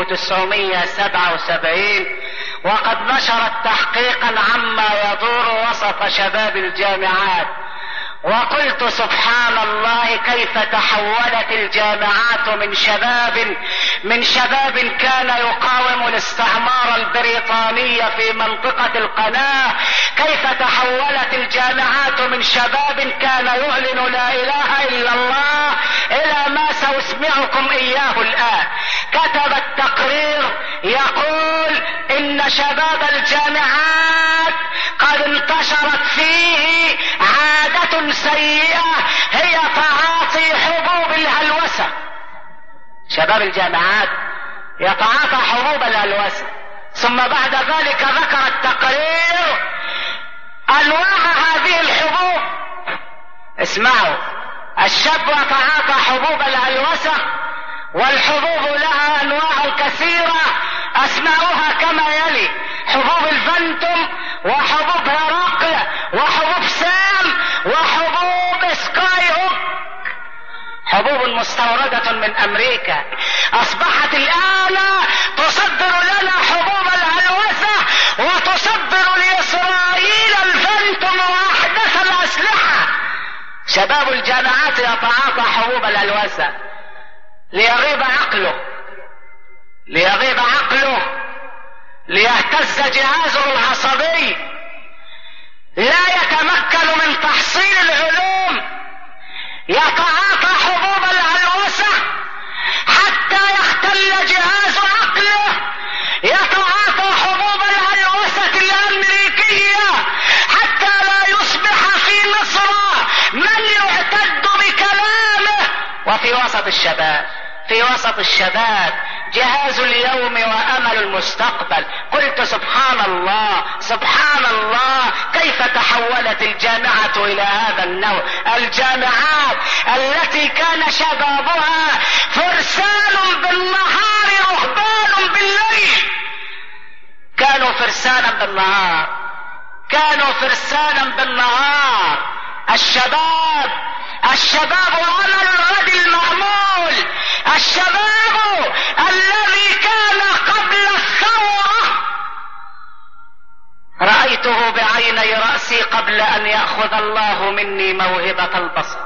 1977، وقد نشرت تحقيقا عما يدور وسط شباب الجامعات. وقلت سبحان الله كيف تحولت الجامعات من شباب كان يقاوم الاستعمار البريطاني في منطقة القناة، كيف تحولت الجامعات من شباب كان يعلن لا إله إلا الله إلى ما سأسمعكم إياه الآن. كتب التقرير يقول إن شباب الجامعات قد انتشرت فيه عادة سيئة هي تعاطي حبوب الهلوسة. شباب الجامعات يتعاطى حبوب الهلوسة. ثم بعد ذلك ذكر التقرير انواع هذه الحبوب. اسمعوا، الشاب يتعاطى حبوب الهلوسة والحبوب لها انواع كثيرة اسماؤها كما يلي: حبوب الفانتوم، وحبوب هرقل، وحبوب سام، وحبوب سكاي هوك. حبوب مستوردة من امريكا اصبحت الان تصدر لنا حبوب الهلوسة وتصدر لاسرائيل الفانتوم واحدث الاسلحة. شباب الجامعات يتعاطى حبوب الهلوسة ليغيب عقله، ليهتز جهازه العصبي، لا يتمكن من تحصيل العلوم، يتعاطى حبوب الهلوسة حتى يختل جهاز عقله، يتعاطى حبوب الهلوسة الأمريكية حتى لا يصبح في مصر من يعتد بكلامه. وفي وسط الشباب جهاز اليوم وامل المستقبل. قلت سبحان الله كيف تحولت الجامعة الى هذا النوع. الجامعات التي كان شبابها فرسان بالنهار رهبان بالليل، كانوا فرسانا بالنهار. الشباب امل الغد المأمول، الشباب الذي كان قبل الثورة. رأيته بعيني رأسي قبل ان يأخذ الله مني موهبة البصر.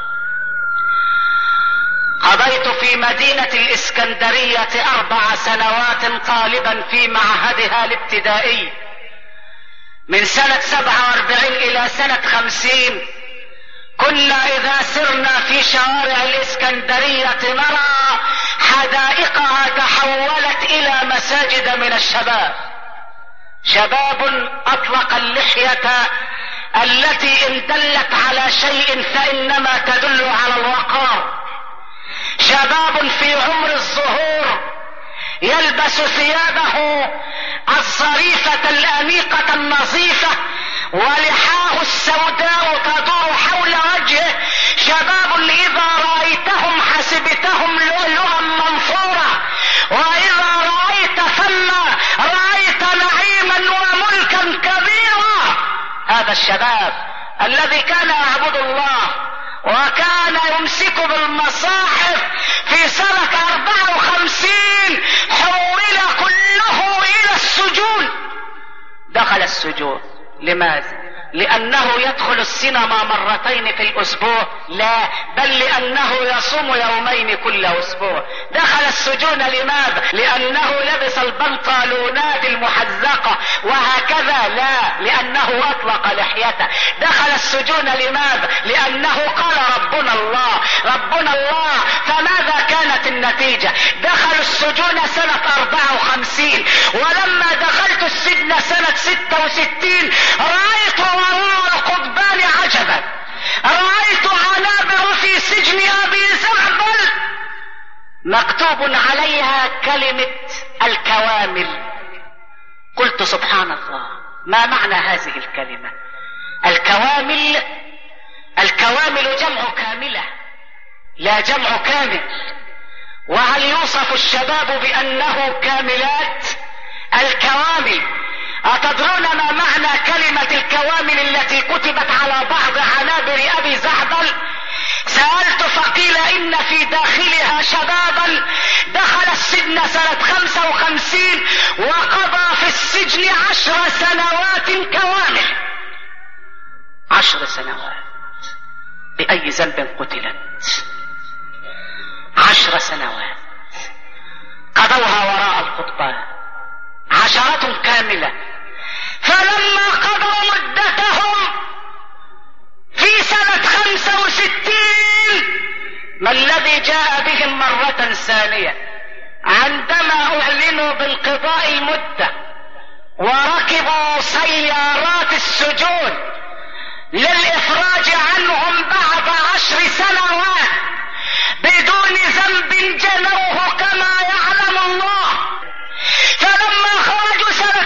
قضيت في مدينة الإسكندرية 4 سنوات طالبا في معهدها الابتدائي من سنة 47 إلى سنة 50. كنا إذا سرنا في شوارع الإسكندرية نرى حدائقها تحولت إلى مساجد من الشباب. شباب أطلق اللحية التي إن دلت على شيء فإنما تدل على الوقار. شباب في عمر الظهور يلبس ثيابه الظريفة الأنيقة النظيفة ولحاه السوداء تدور حول وجهه. شباب إذا رأيتهم حسبتهم لؤلؤا منثورا، وإذا رأيت ثم رأيت نعيما وملكا كبيرا. هذا الشباب الذي كان يعبد الله وكان يمسك بالمصاحف في سنة 54 حول كله إلى السجون. دخل السجون. لماذا؟ لأنه يدخل السينما 2 مرات في الأسبوع؟ لا، بل لأنه يصوم 2 يوم كل أسبوع. دخل السجون لماذا؟ لأنه لبس البنطلونات المحزقة وهكذا؟ لا، لأنه أطلق لحيته. دخل السجون لماذا؟ لأنه قال ربنا الله. فماذا كانت النتيجة؟ دخلوا السجون سنة 54، ولما دخلت السجن سنة 66 رأيت وراء القضبان عجبا، رأيت عنابر في سجن أبي زعبل مكتوب عليها كلمة الكوامل. قلت سبحان الله، ما معنى هذه الكلمة؟ الكوامل جمع كاملة لا جمع كامل. وهل يوصف الشباب بأنه كاملات؟ الكوامل. أتدرون ما معنى كلمة الكوامل التي كتبت على بعض عنابر أبي زعبل؟ سألت فقيل إن في داخلها شبابا دخل السجن سنة 55 وقضى في السجن 10 سنوات كوامل. 10 سنوات. بأي ذنب قتلت؟ 10 سنوات قضوها وراء الخطبة، 10 كاملة. فلما قضوا مدتهم في سنة 65 ما الذي جاء بهم مرة ثانية؟ عندما أعلنوا بانقضاء المدة وركبوا سيارات السجون للإفراج عنهم بعد 10 سنوات بدون ذنب جنوه كما يعلم الله. فلما خرجوا سنة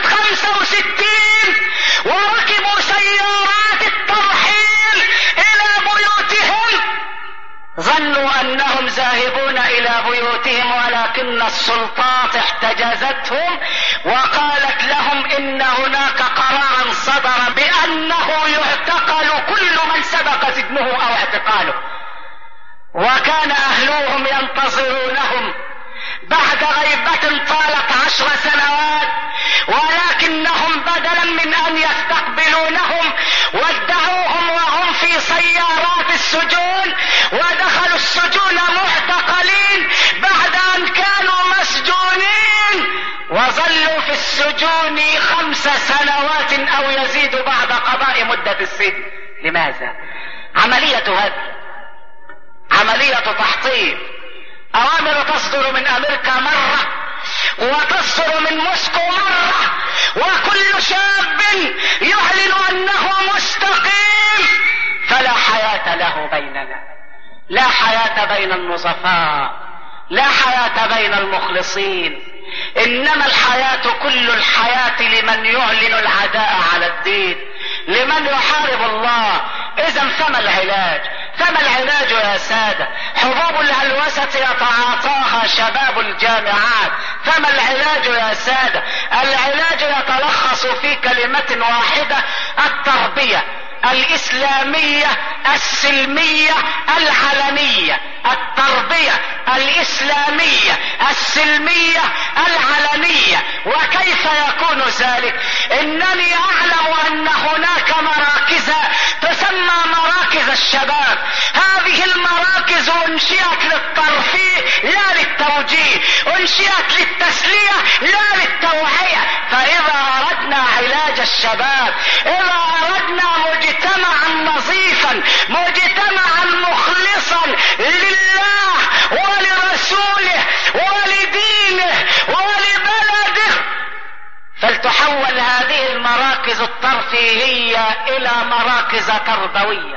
65 وركبوا سيارات الترحيل إلى بيوتهم ظنوا أنهم ذاهبون إلى بيوتهم، ولكن السلطات احتجزتهم وقالت لهم إن هناك قرارا صدر بأنه يعتقل كل من سبق سجنه أو اعتقاله. وكان أهلوهم ينتظرونهم بعد غيبة طالت 10 سنوات، ولكنهم بدلا من أن يستقبلونهم ودعوهم وهم في سيارات السجون ودخلوا السجون معتقلين بعد أن كانوا مسجونين، وظلوا في السجون 5 سنوات أو يزيد بعد قضاء مدة السجن. لماذا؟ عملية هدم، عملية تحطيم. أوامر تصدر من أمريكا مرة وتصدر من موسكو مرة، وكل شاب يعلن أنه مستقيم فلا حياة له بيننا، لا حياة بين النصفاء، لا حياة بين المخلصين، إنما الحياة كل الحياة لمن يعلن العداء على الدين، لمن يحارب الله. إذا فما العلاج؟ فما العلاج يا سادة؟ حبوب الهلوسة يتعاطاها شباب الجامعات. فما العلاج يا سادة؟ العلاج يتلخص في كلمة واحدة: التربية الإسلامية السلمية العلنية. التربية الإسلامية السلمية العلنية. وكيف يكون ذلك؟ إنني أعلم أن هناك مراكز تسمى مراكز الشباب. هذه المراكز أنشئت للترفيه لا للتوجيه، أنشئت للتسلية لا للتوعية. فإذا أردنا علاج الشباب، إذا أردنا مجتمعا نظيفا، مجتمعا مخلصا لله ولرسوله ولدينه ولبلده، فلتحول هذه المراكز الترفيهية إلى مراكز تربوية،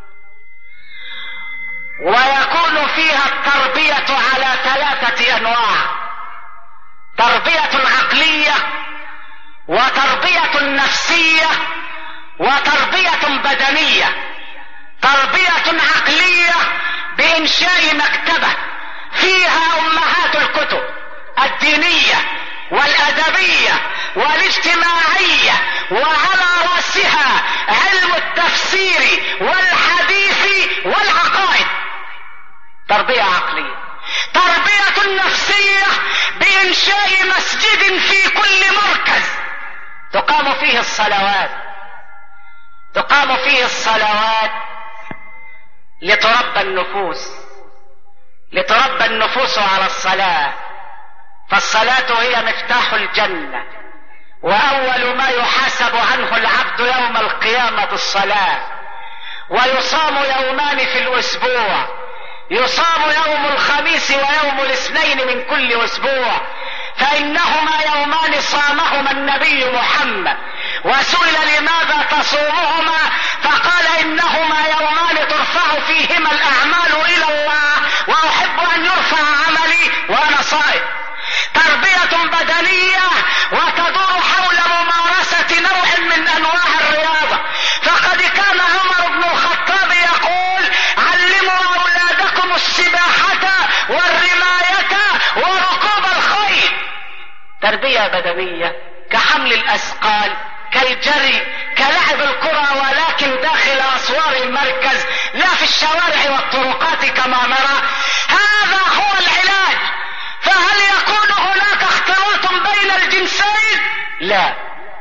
ويكون فيها التربية على 3 أنواع: تربية عقلية، وتربية نفسية، وتربية بدنية. تربية عقلية بإنشاء مكتبة فيها أمهات الكتب الدينية والأدبية والاجتماعية، وعلى رأسها علم التفسير والحديث والعقائد. تربية عقلية. تربية نفسية بإنشاء مسجد في كل مركز تقام فيه الصلوات، تقام فيه الصلوات لتربى النفوس، لتربى النفوس على الصلاة. فالصلاة هي مفتاح الجنة، وأول ما يحاسب عنه العبد يوم القيامة الصلاة. ويصام يومان في الأسبوع، يصام يوم الخميس ويوم الاثنين من كل أسبوع، فإنهما يومان صامهما النبي محمد، وسئل لماذا تصومهما فقال إنهما يومان ترفع فيهما الأعمال إلى الله وأحب أن يرفع عملي وأنا صائم. تربية بدنية وتدور حول ممارسة نوع من أنواع الرياضة. فقد كان عمر بن الخطاب يقول علموا أولادكم السباحة والرماية وركوب الخيل. تربية بدنية كحمل الأثقال، كالجري، كلعب الكرة، ولكن داخل أسوار المركز لا في الشوارع والطرقات كما نرى. هذا هو العلاج. فهل يكون هناك اختلاط بين الجنسين؟ لا.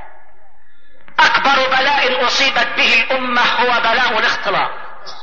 أكبر بلاء أصيبت به الأمة هو بلاء الاختلاط.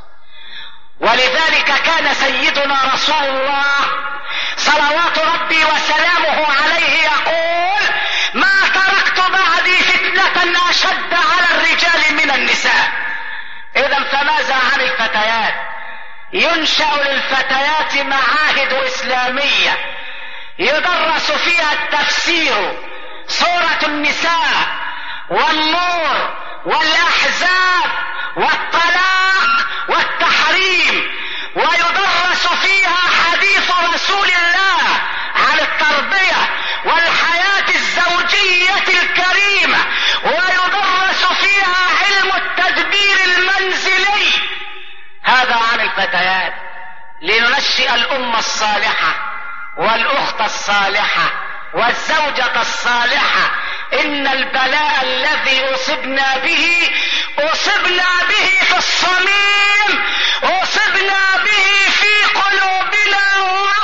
ولذلك كان سيدنا رسول الله صلوات ربي وسلامه عليه يقول ما تركت بعدي فتنة أشد على الرجال من النساء. إذا فماذا عن الفتيات؟ ينشأ للفتيات معاهد إسلامية يدرس فيها التفسير، سورة النساء والنور والأحزاب والطلاق والتحريم، ويدرس فيها حديث رسول الله عن التربية والحياة الزوجية الكريمة، ويدرس فيها علم التدبير المنزلي. هذا عن الفتيات لننشئ الأمة الصالحة والأخت الصالحة والزوجة الصالحة. إن البلاء الذي أصبنا به في الصميم، أصبنا به في قلوبنا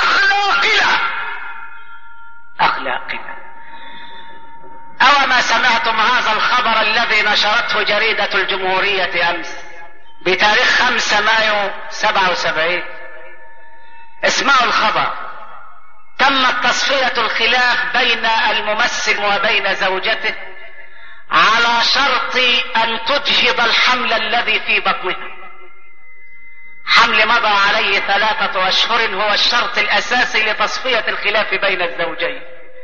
وأخلاقنا. أوما سمعتم هذا الخبر الذي نشرته جريدة الجمهورية أمس بتاريخ 5 مايو 77؟ اسمعوا الخبر. تمت تصفية الخلاف بين الممثل وبين زوجته على شرط أن تجهض الحمل الذي في بطنها. حمل مضى عليه 3 أشهر هو الشرط الأساسي لتصفية الخلاف بين الزوجين.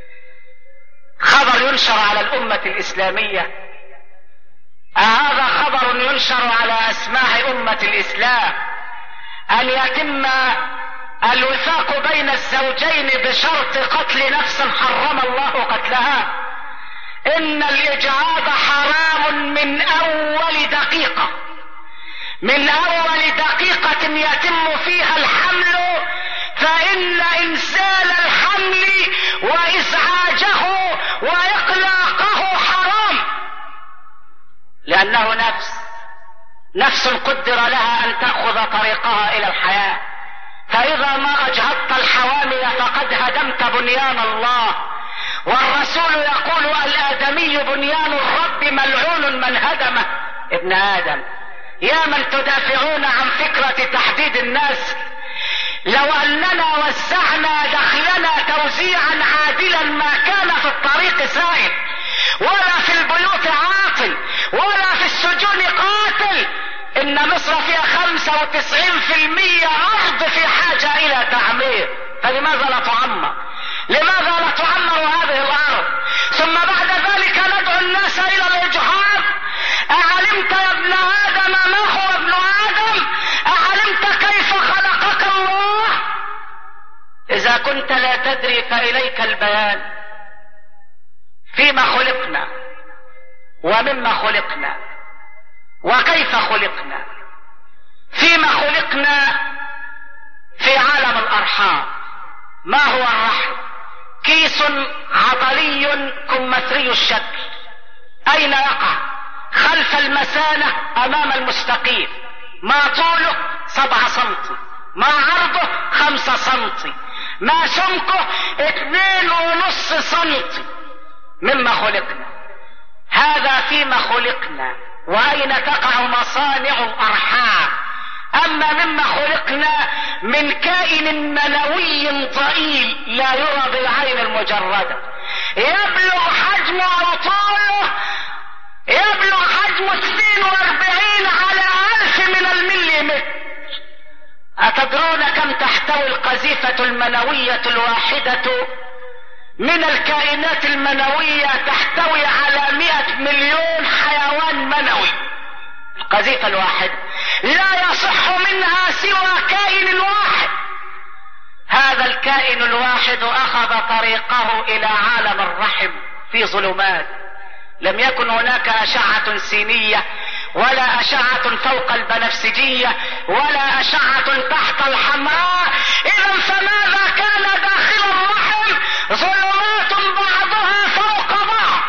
خبر ينشر على الأمة الإسلامية. هذا خبر ينشر على أسماع أمة الإسلام أن يتم الوفاق بين الزوجين بشرط قتل نفس حرم الله قتلها. إن الإجهاض حرام من أول دقيقة، من أول دقيقة يتم فيها الحمل، فإن إنزال الحمل وإزعاجه وإقلاقه حرام، لأنه نفس قدر لها أن تأخذ طريقها إلى الحياة. فإذا ما أجهضت الحوامل فقد هدمت بنيان الله. والرسول يقول الآدمي بنيان الرب ملعون من هدمه. ابن آدم، يا من تدافعون عن فكرة تحديد الناس، لو أننا وزعنا دخلنا توزيعا عادلا ما كان في الطريق سائل، ولا في البيوت عاقل، ولا في السجون قاتل. إن مصر فيها 95% أرض في حاجة إلى تعمير، فلماذا لا تعمر؟ لماذا لا تعمر هذه الأرض؟ ثم بعد ذلك ندعو الناس إلى الإجهاض. أعلمت يا ابن آدم ما هو ابن آدم؟ أعلمت كيف خلقك الله؟ إذا كنت لا تدري فإليك البيان. فيما خلقنا ومما خلقنا وكيف خلقنا. فيما خلقنا في عالم الأرحام. ما هو الرحم؟ كيس عضلي كمثري الشكل. أين يقع؟ خلف المثانة أمام المستقيم. ما طوله 7 سنتي، ما عرضه 5 سنتي، ما سمكه 2.5 سنتي. مما خلقنا. هذا فيما خلقنا. وأين تقع مصانع الأرحام؟ أما مما خلقنا من كائن منوي ضئيل لا يرى بالعين المجردة، يبلغ حجمه أو طوله يبلغ حجمه 42 على 1000 من المليمتر. أتدرون كم تحتوي القذيفة المنوية الواحدة من الكائنات المنوية تحتوي على 100 مليون حيوان منوي. القذيفة الواحد لا يصح منها سوى كائن واحد. هذا الكائن الواحد اخذ طريقه الى عالم الرحم في ظلمات. لم يكن هناك اشعة سينية ولا اشعة فوق البنفسجية ولا اشعة تحت الحمراء. اذا فماذا كان داخل الرحم؟ ظلمات بعضها فوق بعض.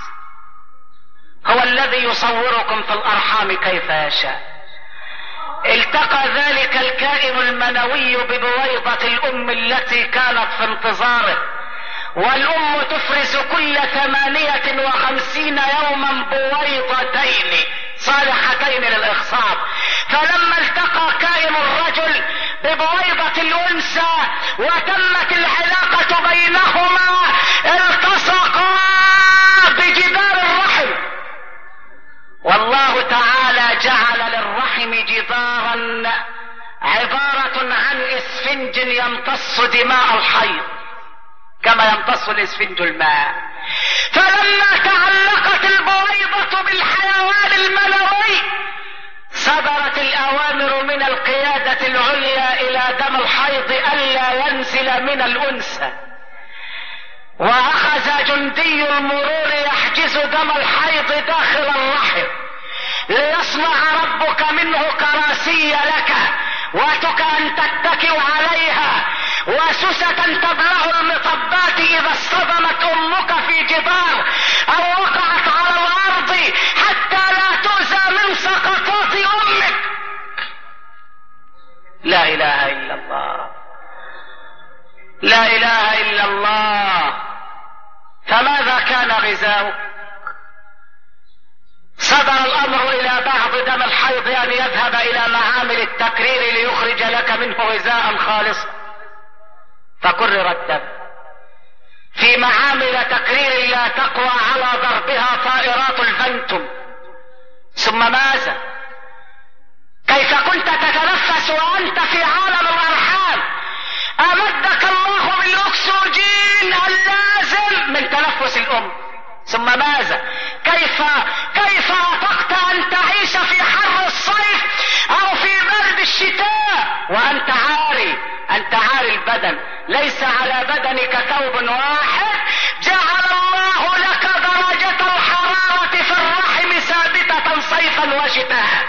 هو الذي يصوركم في الارحام كيف يشاء. التقى ذلك الكائن المنوي ببويضة الام التي كانت في انتظاره، والام تفرز كل 58 يوما بويضتين صالحتين للاخصاب. فلما التقى كائن الرجل ببويضة الانثى وتمت العلاقة بينهما التصقا بجدار الرحم. والله تعالى جعل للرحم جدارا عبارة عن اسفنج يمتص دماء الحيض كما يمتص الاسفنج الماء. فلما تعلقت البويضة بالحيوان المنوي صدرت الأوامر من القيادة العليا إلى دم الحيض ألا ينزل من الأنثى، وأخذ جندي المرور يحجز دم الحيض داخل الرحم ليصنع ربك منه كراسي لك واتك أن تتكئ عليها، وسوسة تبلع المطبات إذا اصطدمت أمك في جدار أو وقعت على الأرض حتى لا تؤذى من سقطات أمك. لا إله إلا الله، لا إله إلا الله. فماذا كان غذاؤك؟ صدر الأمر إلى بعض دم الحيض أن يذهب إلى معامل التكرير ليخرج لك منه غذاء خالصا، فكرر الدم في معامل تكرير لا تقوى على ضربها طائرات الفنتم. ثم ماذا؟ كيف كنت تتنفس وأنت في عالم الأرحام؟ أمدك الله بالأكسجين اللازم من تنفس الأم. ثم ماذا؟ كيف أطقت أن تعيش في حر الصيف أو في برد الشتاء وأنت عاري؟ أنت عاري البدن، ليس على بدنك ثوب واحد. جعل الله لك درجة الحرارة في الرحم ثابتة صيفا وشتاء.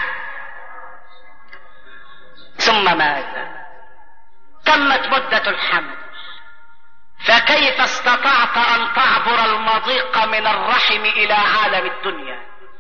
ثم ماذا؟ تمت مدة الحمل، فكيف استطعت أن تعبر المضيق من الرحم إلى عالم الدنيا؟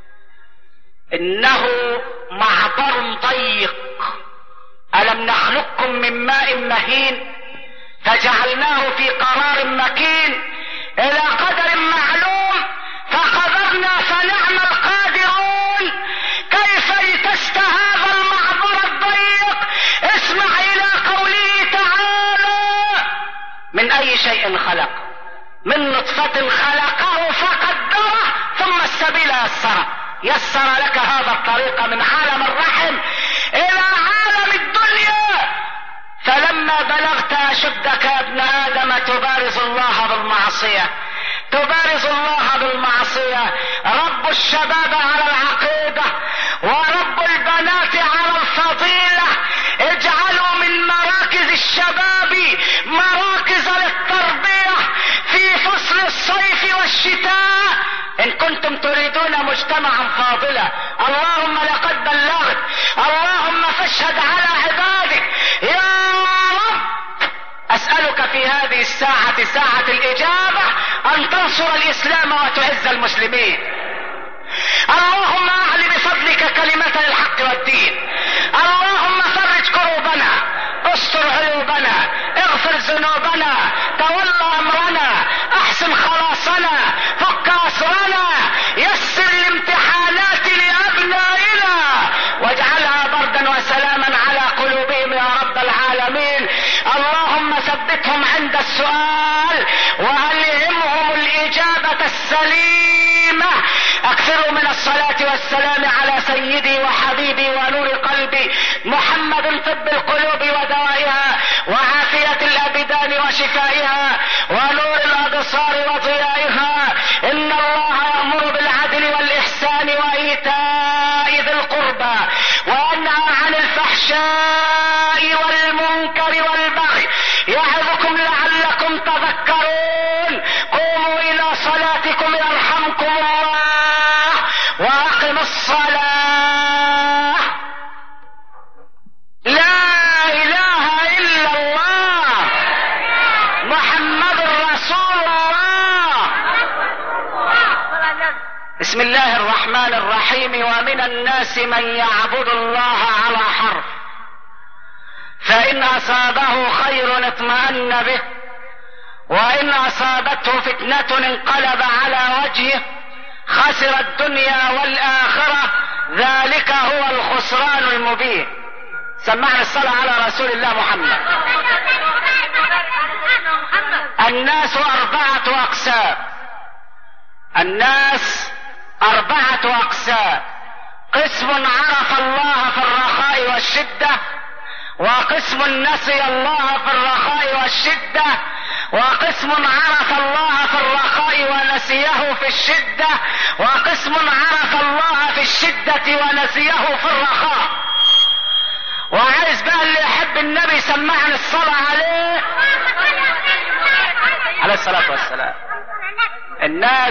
إنه معبر ضيق. ألم نخلقكم من ماء مهين فجعلناه في قرار مكين إلى قدر معلوم فقدرنا فنعم القادرون. كيف لتست هذا المعبر الضيق؟ اسمع إلى قوله تعالى: من أي شيء خلق؟ من نطفة خلقه فقدره ثم السبيل يسره. يسر لك هذا الطريق من عالم الرحم إلى عالم الدنيا. فلما بلغت أشدك يا ابن آدم تبارز الله بالمعصية، تبارز الله بالمعصية. رب الشباب على العقيدة ورب البنات على الفضيلة. اجعلوا من مراكز الشباب مراكز للتربية في فصل الصيف والشتاء إن كنتم تريدون مجتمعا فاضلا. اللهم لقد بلغت، اللهم فاشهد على عبادك يا رب. أسألك في هذه الساعة، ساعة الإجابة، أن تنصر الإسلام وتعز المسلمين. اللهم أعل بفضلك كلمة الحق والدين. اللهم فرج كروبنا، استر عيوبنا، اغفر ذنوبنا، تولى أمرنا، أحسن خلاصنا، فك أسرنا، يسر الامتحانات لأبنائنا واجعلها بردا وسلاما على قلوبهم يا رب العالمين. اللهم ثبتهم عند السؤال وألهمهم الإجابة السليمة. أكثروا من الصلاة والسلام على سيدي وحبيبي ونور قلبي محمد، طب القلوب ودوائها وعافية الأبدان وشفائها ونور الأبصار الأبصار وضيائها. إن الله يأمر بالعدل والإحسان وإيتاء ذي القربى وينهى عن الفحشاء والمنكر والبغي يعظكم لعلكم تذكرون. قوموا إلى صلاتكم يرحمكم الله وأقم الصلاة. لا إله إلا الله محمد رسول الله. بسم الله الرحمن الرحيم. ومن الناس من يعبد الله على حرف فإن أصابه خير اطمأن به وإن أصابته فتنة انقلب على وجهه خسر الدنيا والآخرة ذلك هو الخسران المبين. سمعنا الصلاة على رسول الله محمد. الناس أربعة أقسام. الناس أربعة أقسام. قسم عرف الله في الرخاء والشدة وقسم نسي الله في الرخاء والشدة وقسم عرف الله في الرخاء ونسيه في الشدة وقسم عرف الله في الشدة ونسيه في الرخاء. وعايز بقى اللي يحب النبي سمعني الصلاة عليه عليه الصلاة والسلام. الناس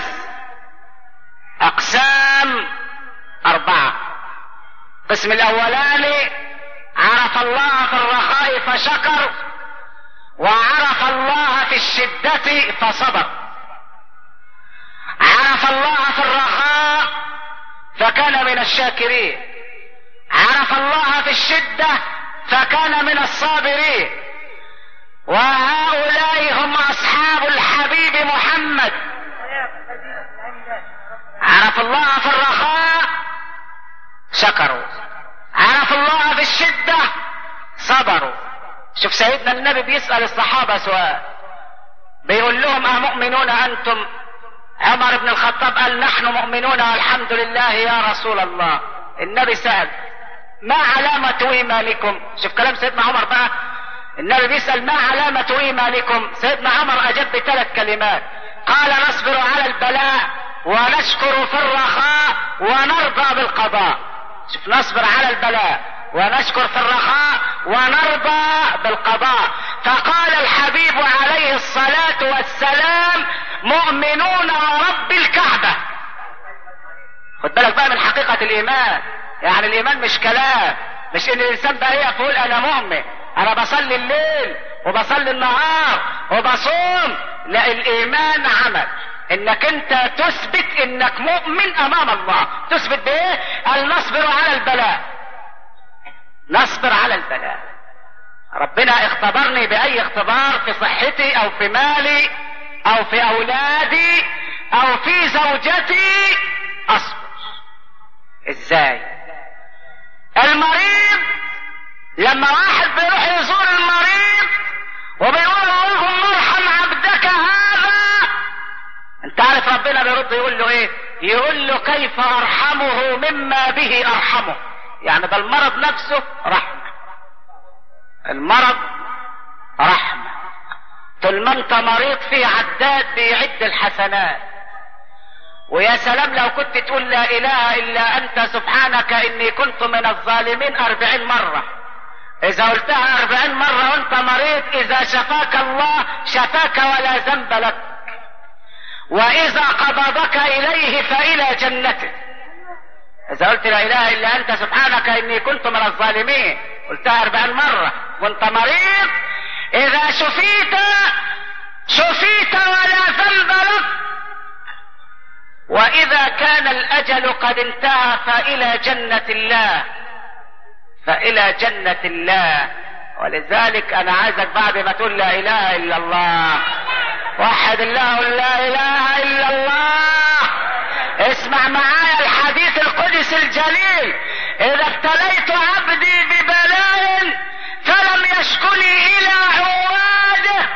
أقسام أربعة. قسم الأولاني عرف الله في الرخاء فشكر وعرف الله في الشدة فصبر. عرف الله في الرخاء فكان من الشاكرين. عرف الله في الشدة فكان من الصابرين. وهؤلاء هم أصحاب الحبيب محمد. عرف الله في الرخاء شكروا، عرف الله في الشدة صبروا. شوف سيدنا النبي بيسأل الصحابة سؤال، بيقول لهم أمؤمنون أنتم؟ عمر بن الخطاب قال نحن مؤمنون والحمد لله يا رسول الله. النبي سأل ما علامة إيمانكم؟ شوف كلام سيدنا عمر بقى، النبي بيسأل ما علامة إيمانكم؟ سيدنا عمر أجاب بثلاث كلمات، قال نصبر على البلاء ونشكر في الرخاء ونرضى بالقضاء. شوف، نصبر على البلاء ونشكر في الرخاء ونرضى بالقضاء. فقال الحبيب عليه الصلاة والسلام مؤمنون ورب الكعبة. خد بالك بقى من حقيقة الإيمان. يعني الإيمان مش كلام، مش إن الإنسان بقى يقف يقول أنا مؤمن، أنا بصلي الليل وبصلي النهار وبصوم. لا، الإيمان عمل، انك انت تثبت انك مؤمن امام الله. تثبت بايه؟ قال نصبر على البلاء. نصبر على البلاء. ربنا اختبرني باي اختبار، في صحتي او في مالي او في اولادي او في زوجتي، اصبر. ازاي؟ المريض لما واحد بيروح يزور المريض وبيقول اللهم ارحم عبدك هذا، انت عارف ربنا بيرد يقول له ايه؟ يقول له كيف ارحمه مما به ارحمه. يعني ده المرض نفسه رحمة. المرض رحمة. طول ما انت مريض في عداد بيعد الحسنات. ويا سلام لو كنت تقول لا اله الا انت سبحانك اني كنت من الظالمين 40 مرة. اذا قلتها 40 مرة وانت مريض، اذا شفاك الله شفاك ولا ذنب لك، واذا قبضك اليه فالى جنته. اذا قلت لا اله الا انت سبحانك اني كنت من الظالمين، قلتها 40 مرة وانت مريض، اذا شفيت ولا ذنب لك، واذا كان الاجل قد انتهى فالى جنة الله، فالى جنة الله. ولذلك انا عايزك بعد ما تقول لا اله الا الله، وحد الله لا اله الا الله، اسمع معايا الحديث القدسي الجليل، اذا ابتليت عبدي ببلاء فلم يشكني الى عواده.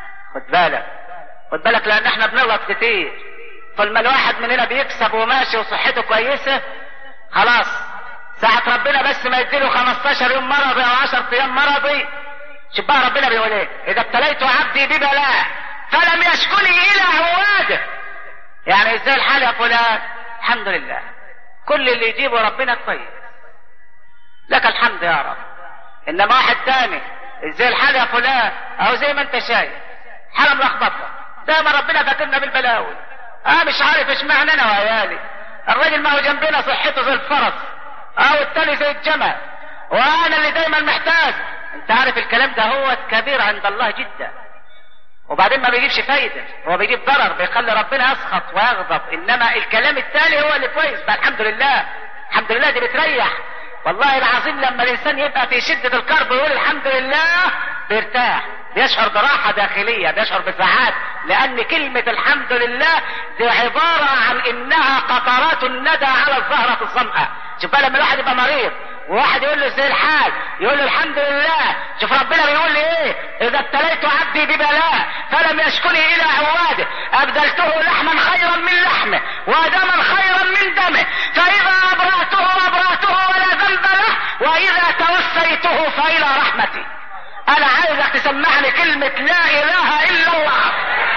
خد بالك لان احنا بنغلط كتير. طول ما الواحد مننا بيكسب وماشي وصحته كويسة، خلاص ساعة ربنا بس ما يديله 15 يوم مرضي او 10 ايام مرضي. شوف بقى ربنا بيقول ايه، اذا ابتليت عبدي ببلاء فلم يشكني الى عواده. يعني ازاي الحال يا فلان؟ الحمد لله، كل اللي يجيبه ربنا كويس، لك الحمد يا رب. انما واحد تاني ازاي الحال يا فلان؟ او زي ما انت شايف حاله ملخبطه، دايما ربنا فاكرنا بالبلاوي. مش عارف ايش معنى انا وعيالي. الراجل ما هو جنبنا صحته زي الفرس، والتاني زي الجمل، وانا اللي دايما محتاج. انت عارف الكلام ده هو كبير عند الله جدا، وبعدين ما بيجيبش فايده، هو بيجيب ضرر، بيخلي ربنا يسخط ويغضب. انما الكلام التالي هو اللي كويس. الحمد لله، الحمد لله دي بتريح. والله العظيم لما الانسان يبقى في شدة الكرب ويقول الحمد لله بيرتاح، بيشعر براحة داخلية، بيشعر بسعادة، لان كلمة الحمد لله دي عبارة عن انها قطرات الندى على الزهرة الظمأة. شوف بقى لما الواحد يبقى مريض وواحد يقول له ازاي الحال، يقول له الحمد لله. شوف ربنا بيقول لي ايه؟ اذا ابتليت عبدي ببلاء فلم يشكني الى عواده ابدلته لحما خيرا من لحمه ودما خيرا من دمه، فاذا ابرأته ولا ذنب له، واذا توفيته فالى رحمتي. انا عايزك تسمعني كلمة لا اله الا الله.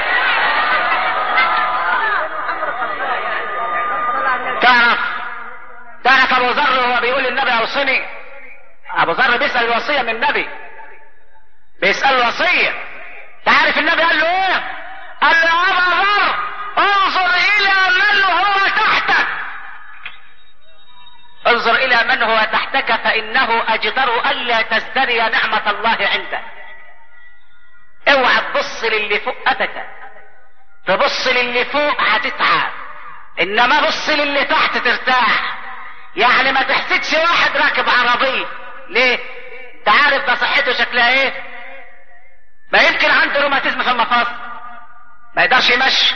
تعرف ابو ذر وهو بيقول للنبي اوصني، ابو ذر بيسأل الوصية من النبي، بيسأل الوصية. تعرف النبي قال له ايه؟ قال له يا ابا ذر انظر الى من هو تحتك، انظر الى من هو تحتك فانه اجدر الا تزدري نعمة الله عندك. اوعى تبص للي فوق ابدا، تبص للي فوق هتتعب، انما بص للي تحت ترتاح. يعني ما تحسدش واحد راكب عربية، ليه؟ انت عارف ده صحته شكلها ايه؟ ما يمكن عنده روماتيزم في المفاصل، ما يقدرش يمشي.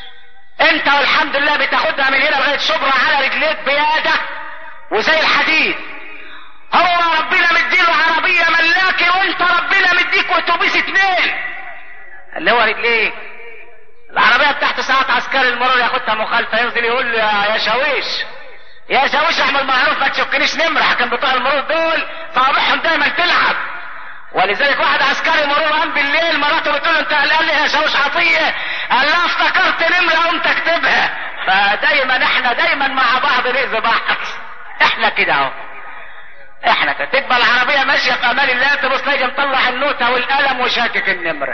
انت والحمد لله بتاخدها من هنا لغايه شبرا على رجليك بيادك وزي الحديد. هو ربنا مديله عربيه ملاكي، وانت ربنا مديك اتوبيس 2 اللي هو رجليك. العربيه بتاعته ساعات عسكري المرور ياخدها مخالفه، ينزل يقول له يا شاويش يا شاويش اعمل معروف ما تشكنيش نمره. كان بتوع المرور دول صوابعهم دايما تلعب، ولذلك واحد عسكري مرور قام بالليل مراته بتقول له انت قال لي يا شاويش عطيه، قال لها افتكرت نمره قمت اكتبها. فدايما احنا دايما مع بعض نأذي بعض، احنا كده اهو، احنا كده. تبقى العربيه ماشيه في امان الله، تبص تلاقي مطلع النوته والقلم وشاكك النمره،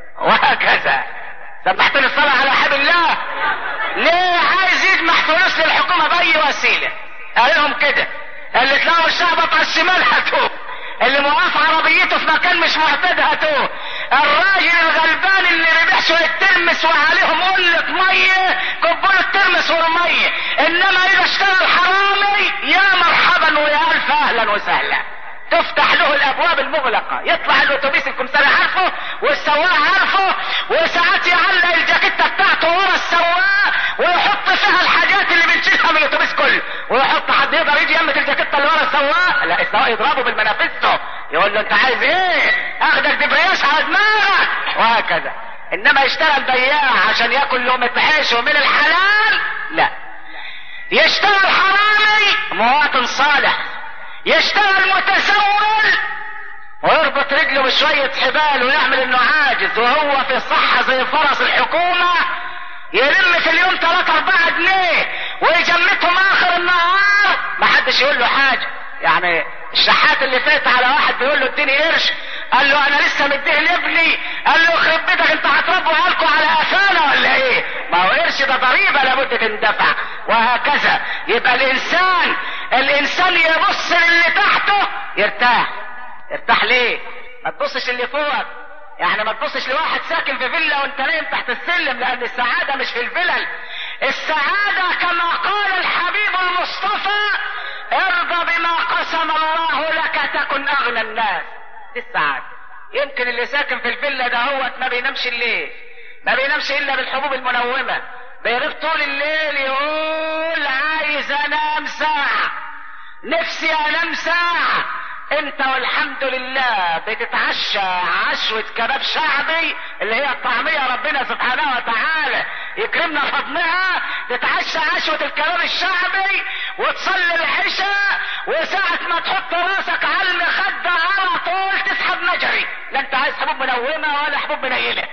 وهكذا. سبحت لي الصلاه على حبل الله. ليه عايز يجمع فلوس للحكومه باي وسيله؟ قال لهم كده، اللي تلاقوا الشعب على الشمال هاتوه، اللي موقف عربيته في مكان مش معتاد هاتوه، الراجل الغلبان اللي ربح شويه ترمس وعليهم قله ميه كبوا له الترمس والميه. انما اذا اشترى الحرامي يا مرحبا ويا الف اهلا وسهلا، تفتح له الابواب المغلقه، يطلع الاتوبيس الكمساري عارفه والسواق عارفه، وساعات يعلق الجاكيته بتاعته ورا السواق ويحط فيها الحاجات اللي بنشيلها من الاتوبيس كله، ويحط حد يقدر يجي يمة الجاكيته اللي ورا السواق، لا السواق يضربه بالمنافسته، يقول له انت عايز ايه؟ اخدك دبرياش على دماغك، وهكذا. انما يشتغل بياع عشان ياكل لقمة عيش ومن الحلال؟ لا. يشتغل حرامي مواطن صالح، يشتغل متسول ويربط رجله بشوية حبال ويعمل انه عاجز وهو في صحة زي فرس الحكومة، يلم في اليوم 3-4 جنيه ويجمتهم اخر النهار ما حدش يقول له حاجة. يعني الشحات اللي فات على واحد بيقول له اديني قرش، قال له انا لسه مديه لابني، قال له خرب بيتك انت هتربوا عيالكم على قفانا ولا ايه؟ ما هو قرش ده ضريبه لابد تندفع، وهكذا. يبقى الانسان يبص للي تحته يرتاح. يرتاح ليه؟ ما تبصش اللي فوقك. يعني ما تبصش لواحد ساكن في فيلا وانت نايم تحت السلم، لان السعاده مش في الفلل، السعاده كما قال الحبيب المصطفى ارضى بما قسم الله لك تكن اغنى الناس. دي السعاده. يمكن اللي ساكن في الفيلا ده هو ما بينامش الليل، ما بينامش الا بالحبوب المنومه، بيغيب طول الليل يقول عايز انام ساعه، نفسي انام ساعه. انت والحمد لله بتتعشى عشوة كباب شعبي اللي هي الطعمية، ربنا سبحانه وتعالى يكرمنا فضلها، تتعشى عشوة الكباب الشعبي وتصلي العشاء، وساعة ما تحط راسك على المخدة على طول تسحب مجري، لا انت عايز حبوب منومة ولا حبوب منيلة.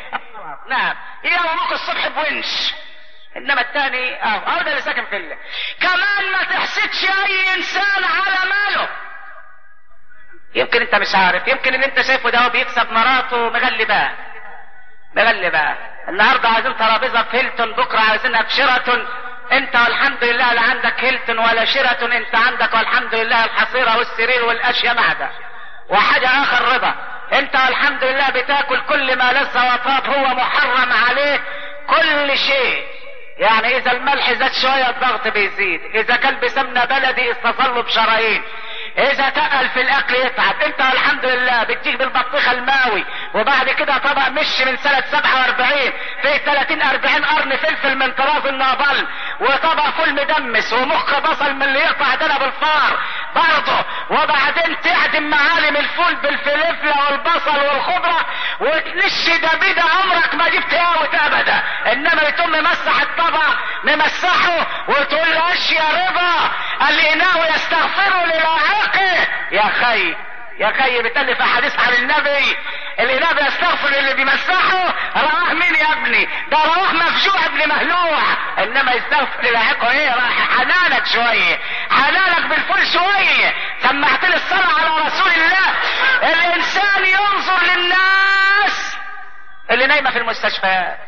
نعم، يقوموك الصبح بونش. انما الثاني ده اللي ساكن في الله. كمان ما تحسدش اي انسان على ماله. يمكن انت مش عارف، يمكن اللي انت شايفه ده هو بيكسب مراته مغلباه. النهارده عايزين ترابيزه في هيلتون، بكره عايزينها في شيراتون. انت والحمد لله لا عندك هيلتون ولا شيراتون، انت عندك والحمد لله الحصيره والسرير والاشياء معدة. وحاجه اخر رضا، انت والحمد لله بتاكل كل ما لذ وطاب، هو محرم عليه كل شيء. يعني اذا الملح زاد شويه الضغط بيزيد، اذا كان بسمنه بلدي استصلوا بشرايين، اذا تقل في الاكل يتعب. انت الحمد لله بتجيب البطيخه الماوي، وبعد كده طبق مش من سنه 47 فيه 30-40 قرن فلفل من طراز النابل، وطبق فول مدمس، ومخ بصل من اللي يقطع دنا بالفار برضه، وبعدين تعدم معالم الفول بالفلفله والبصل والخضره وتنش دبيده عمرك ما جبت قهوه ابدا. انما يتم ممسح الطبق ممسحه وتقول له يا رضا الاناء يستغفر للاعاقه. يا خي بتألف احاديث عن النبي، الاناء يستغفر اللي بيمسحه. رواه مين يا ابني؟ ده رواه مفجوع ابن مهلوع. انما يستغفر للاعاقه ايه؟ راح حنانك شويه، حنانك بالفول شويه. سمعت لي الصلاه على رسول الله. الانسان ينظر للناس اللي نايمه في المستشفيات،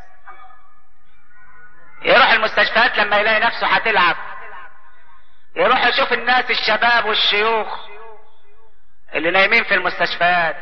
يروح المستشفيات لما يلاقي نفسه هتلعب، يروح يشوف الناس الشباب والشيوخ اللي نايمين في المستشفيات،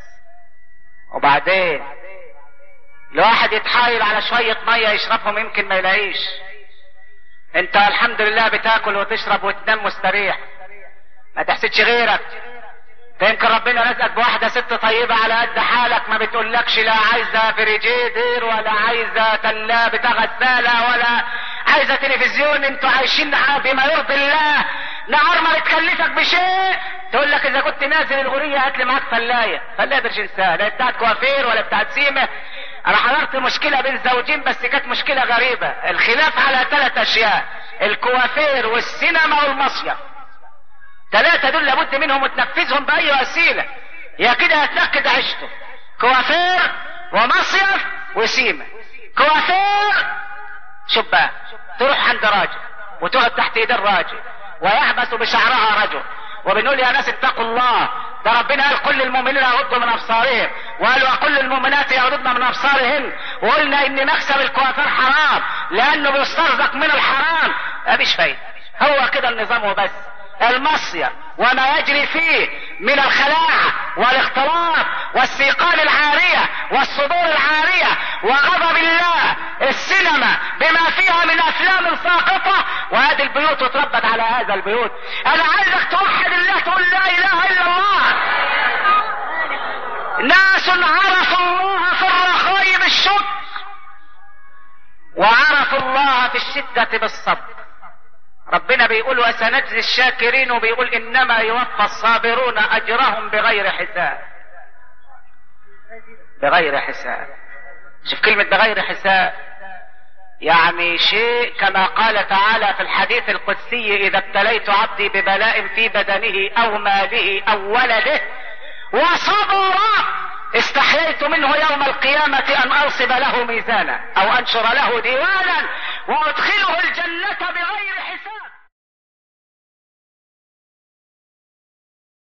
وبعدين الواحد يتحايل على شوية مية يشربهم يمكن ما يلاقيش. انت الحمد لله بتاكل وتشرب وتنام مستريح، ما تحسدش غيرك. يمكن ربنا رزقك بواحدة ست طيبة على قد حالك، ما بتقولكش لا عايزة فريجيدر ولا عايزة تلابة غسالة ولا عايزة تلفزيون. انتوا عايشين بما يرضي الله، نهار ما بتكلفك بشيء. تقول لك اذا كنت نازل الغورية هات لي معاك فلاية برشنساه، لا بتاعت كوافير ولا بتاعت سيمة. انا حضرت مشكلة بين زوجين بس كانت مشكلة غريبة، الخلاف على 3 اشياء: الكوافير والسينما والمصيف. 3 دول لابد منهم وتنفذهم باي وسيله، يا كده هتنكد عيشته. كوافير ومصيف وسيمه. كوافير شوف بقى، تروح عند راجل وتقعد تحت ايد الراجل ويحبس بشعرها رجل، وبنقول يا ناس اتقوا الله، ده ربنا قال كل المؤمنين يغضوا من ابصارهم، وقال وكل المؤمنات يغضضن من ابصارهن، وقلنا ان مكسب الكوافير حرام لانه بيسترزق من الحرام. مفيش فايده، هو كده النظام وبس. المصيف وما يجري فيه من الخلاعة والاختلاط والسيقان العارية والصدور العارية وغضب الله. السينما بما فيها من افلام ساقطة، وهذه البيوت اتربت على هذا البيوت. انا عايزك توحد الله، تقول لا اله الا الله. ناس عرفوا الله في الرخاء بالشكر، وعرفوا الله في الشدة بالصبر. ربنا بيقول وسنجزي الشاكرين، وبيقول انما يوفى الصابرون اجرهم بغير حساب. بغير حساب، شوف كلمة بغير حساب، يعني شيء كما قال تعالى في الحديث القدسي: اذا ابتليت عبدي ببلاء في بدنه او ماله او ولده وصبر استحييت منه يوم القيامة ان انصب له ميزانا او انشر له ديوانا وادخله الجنة بغير حساب.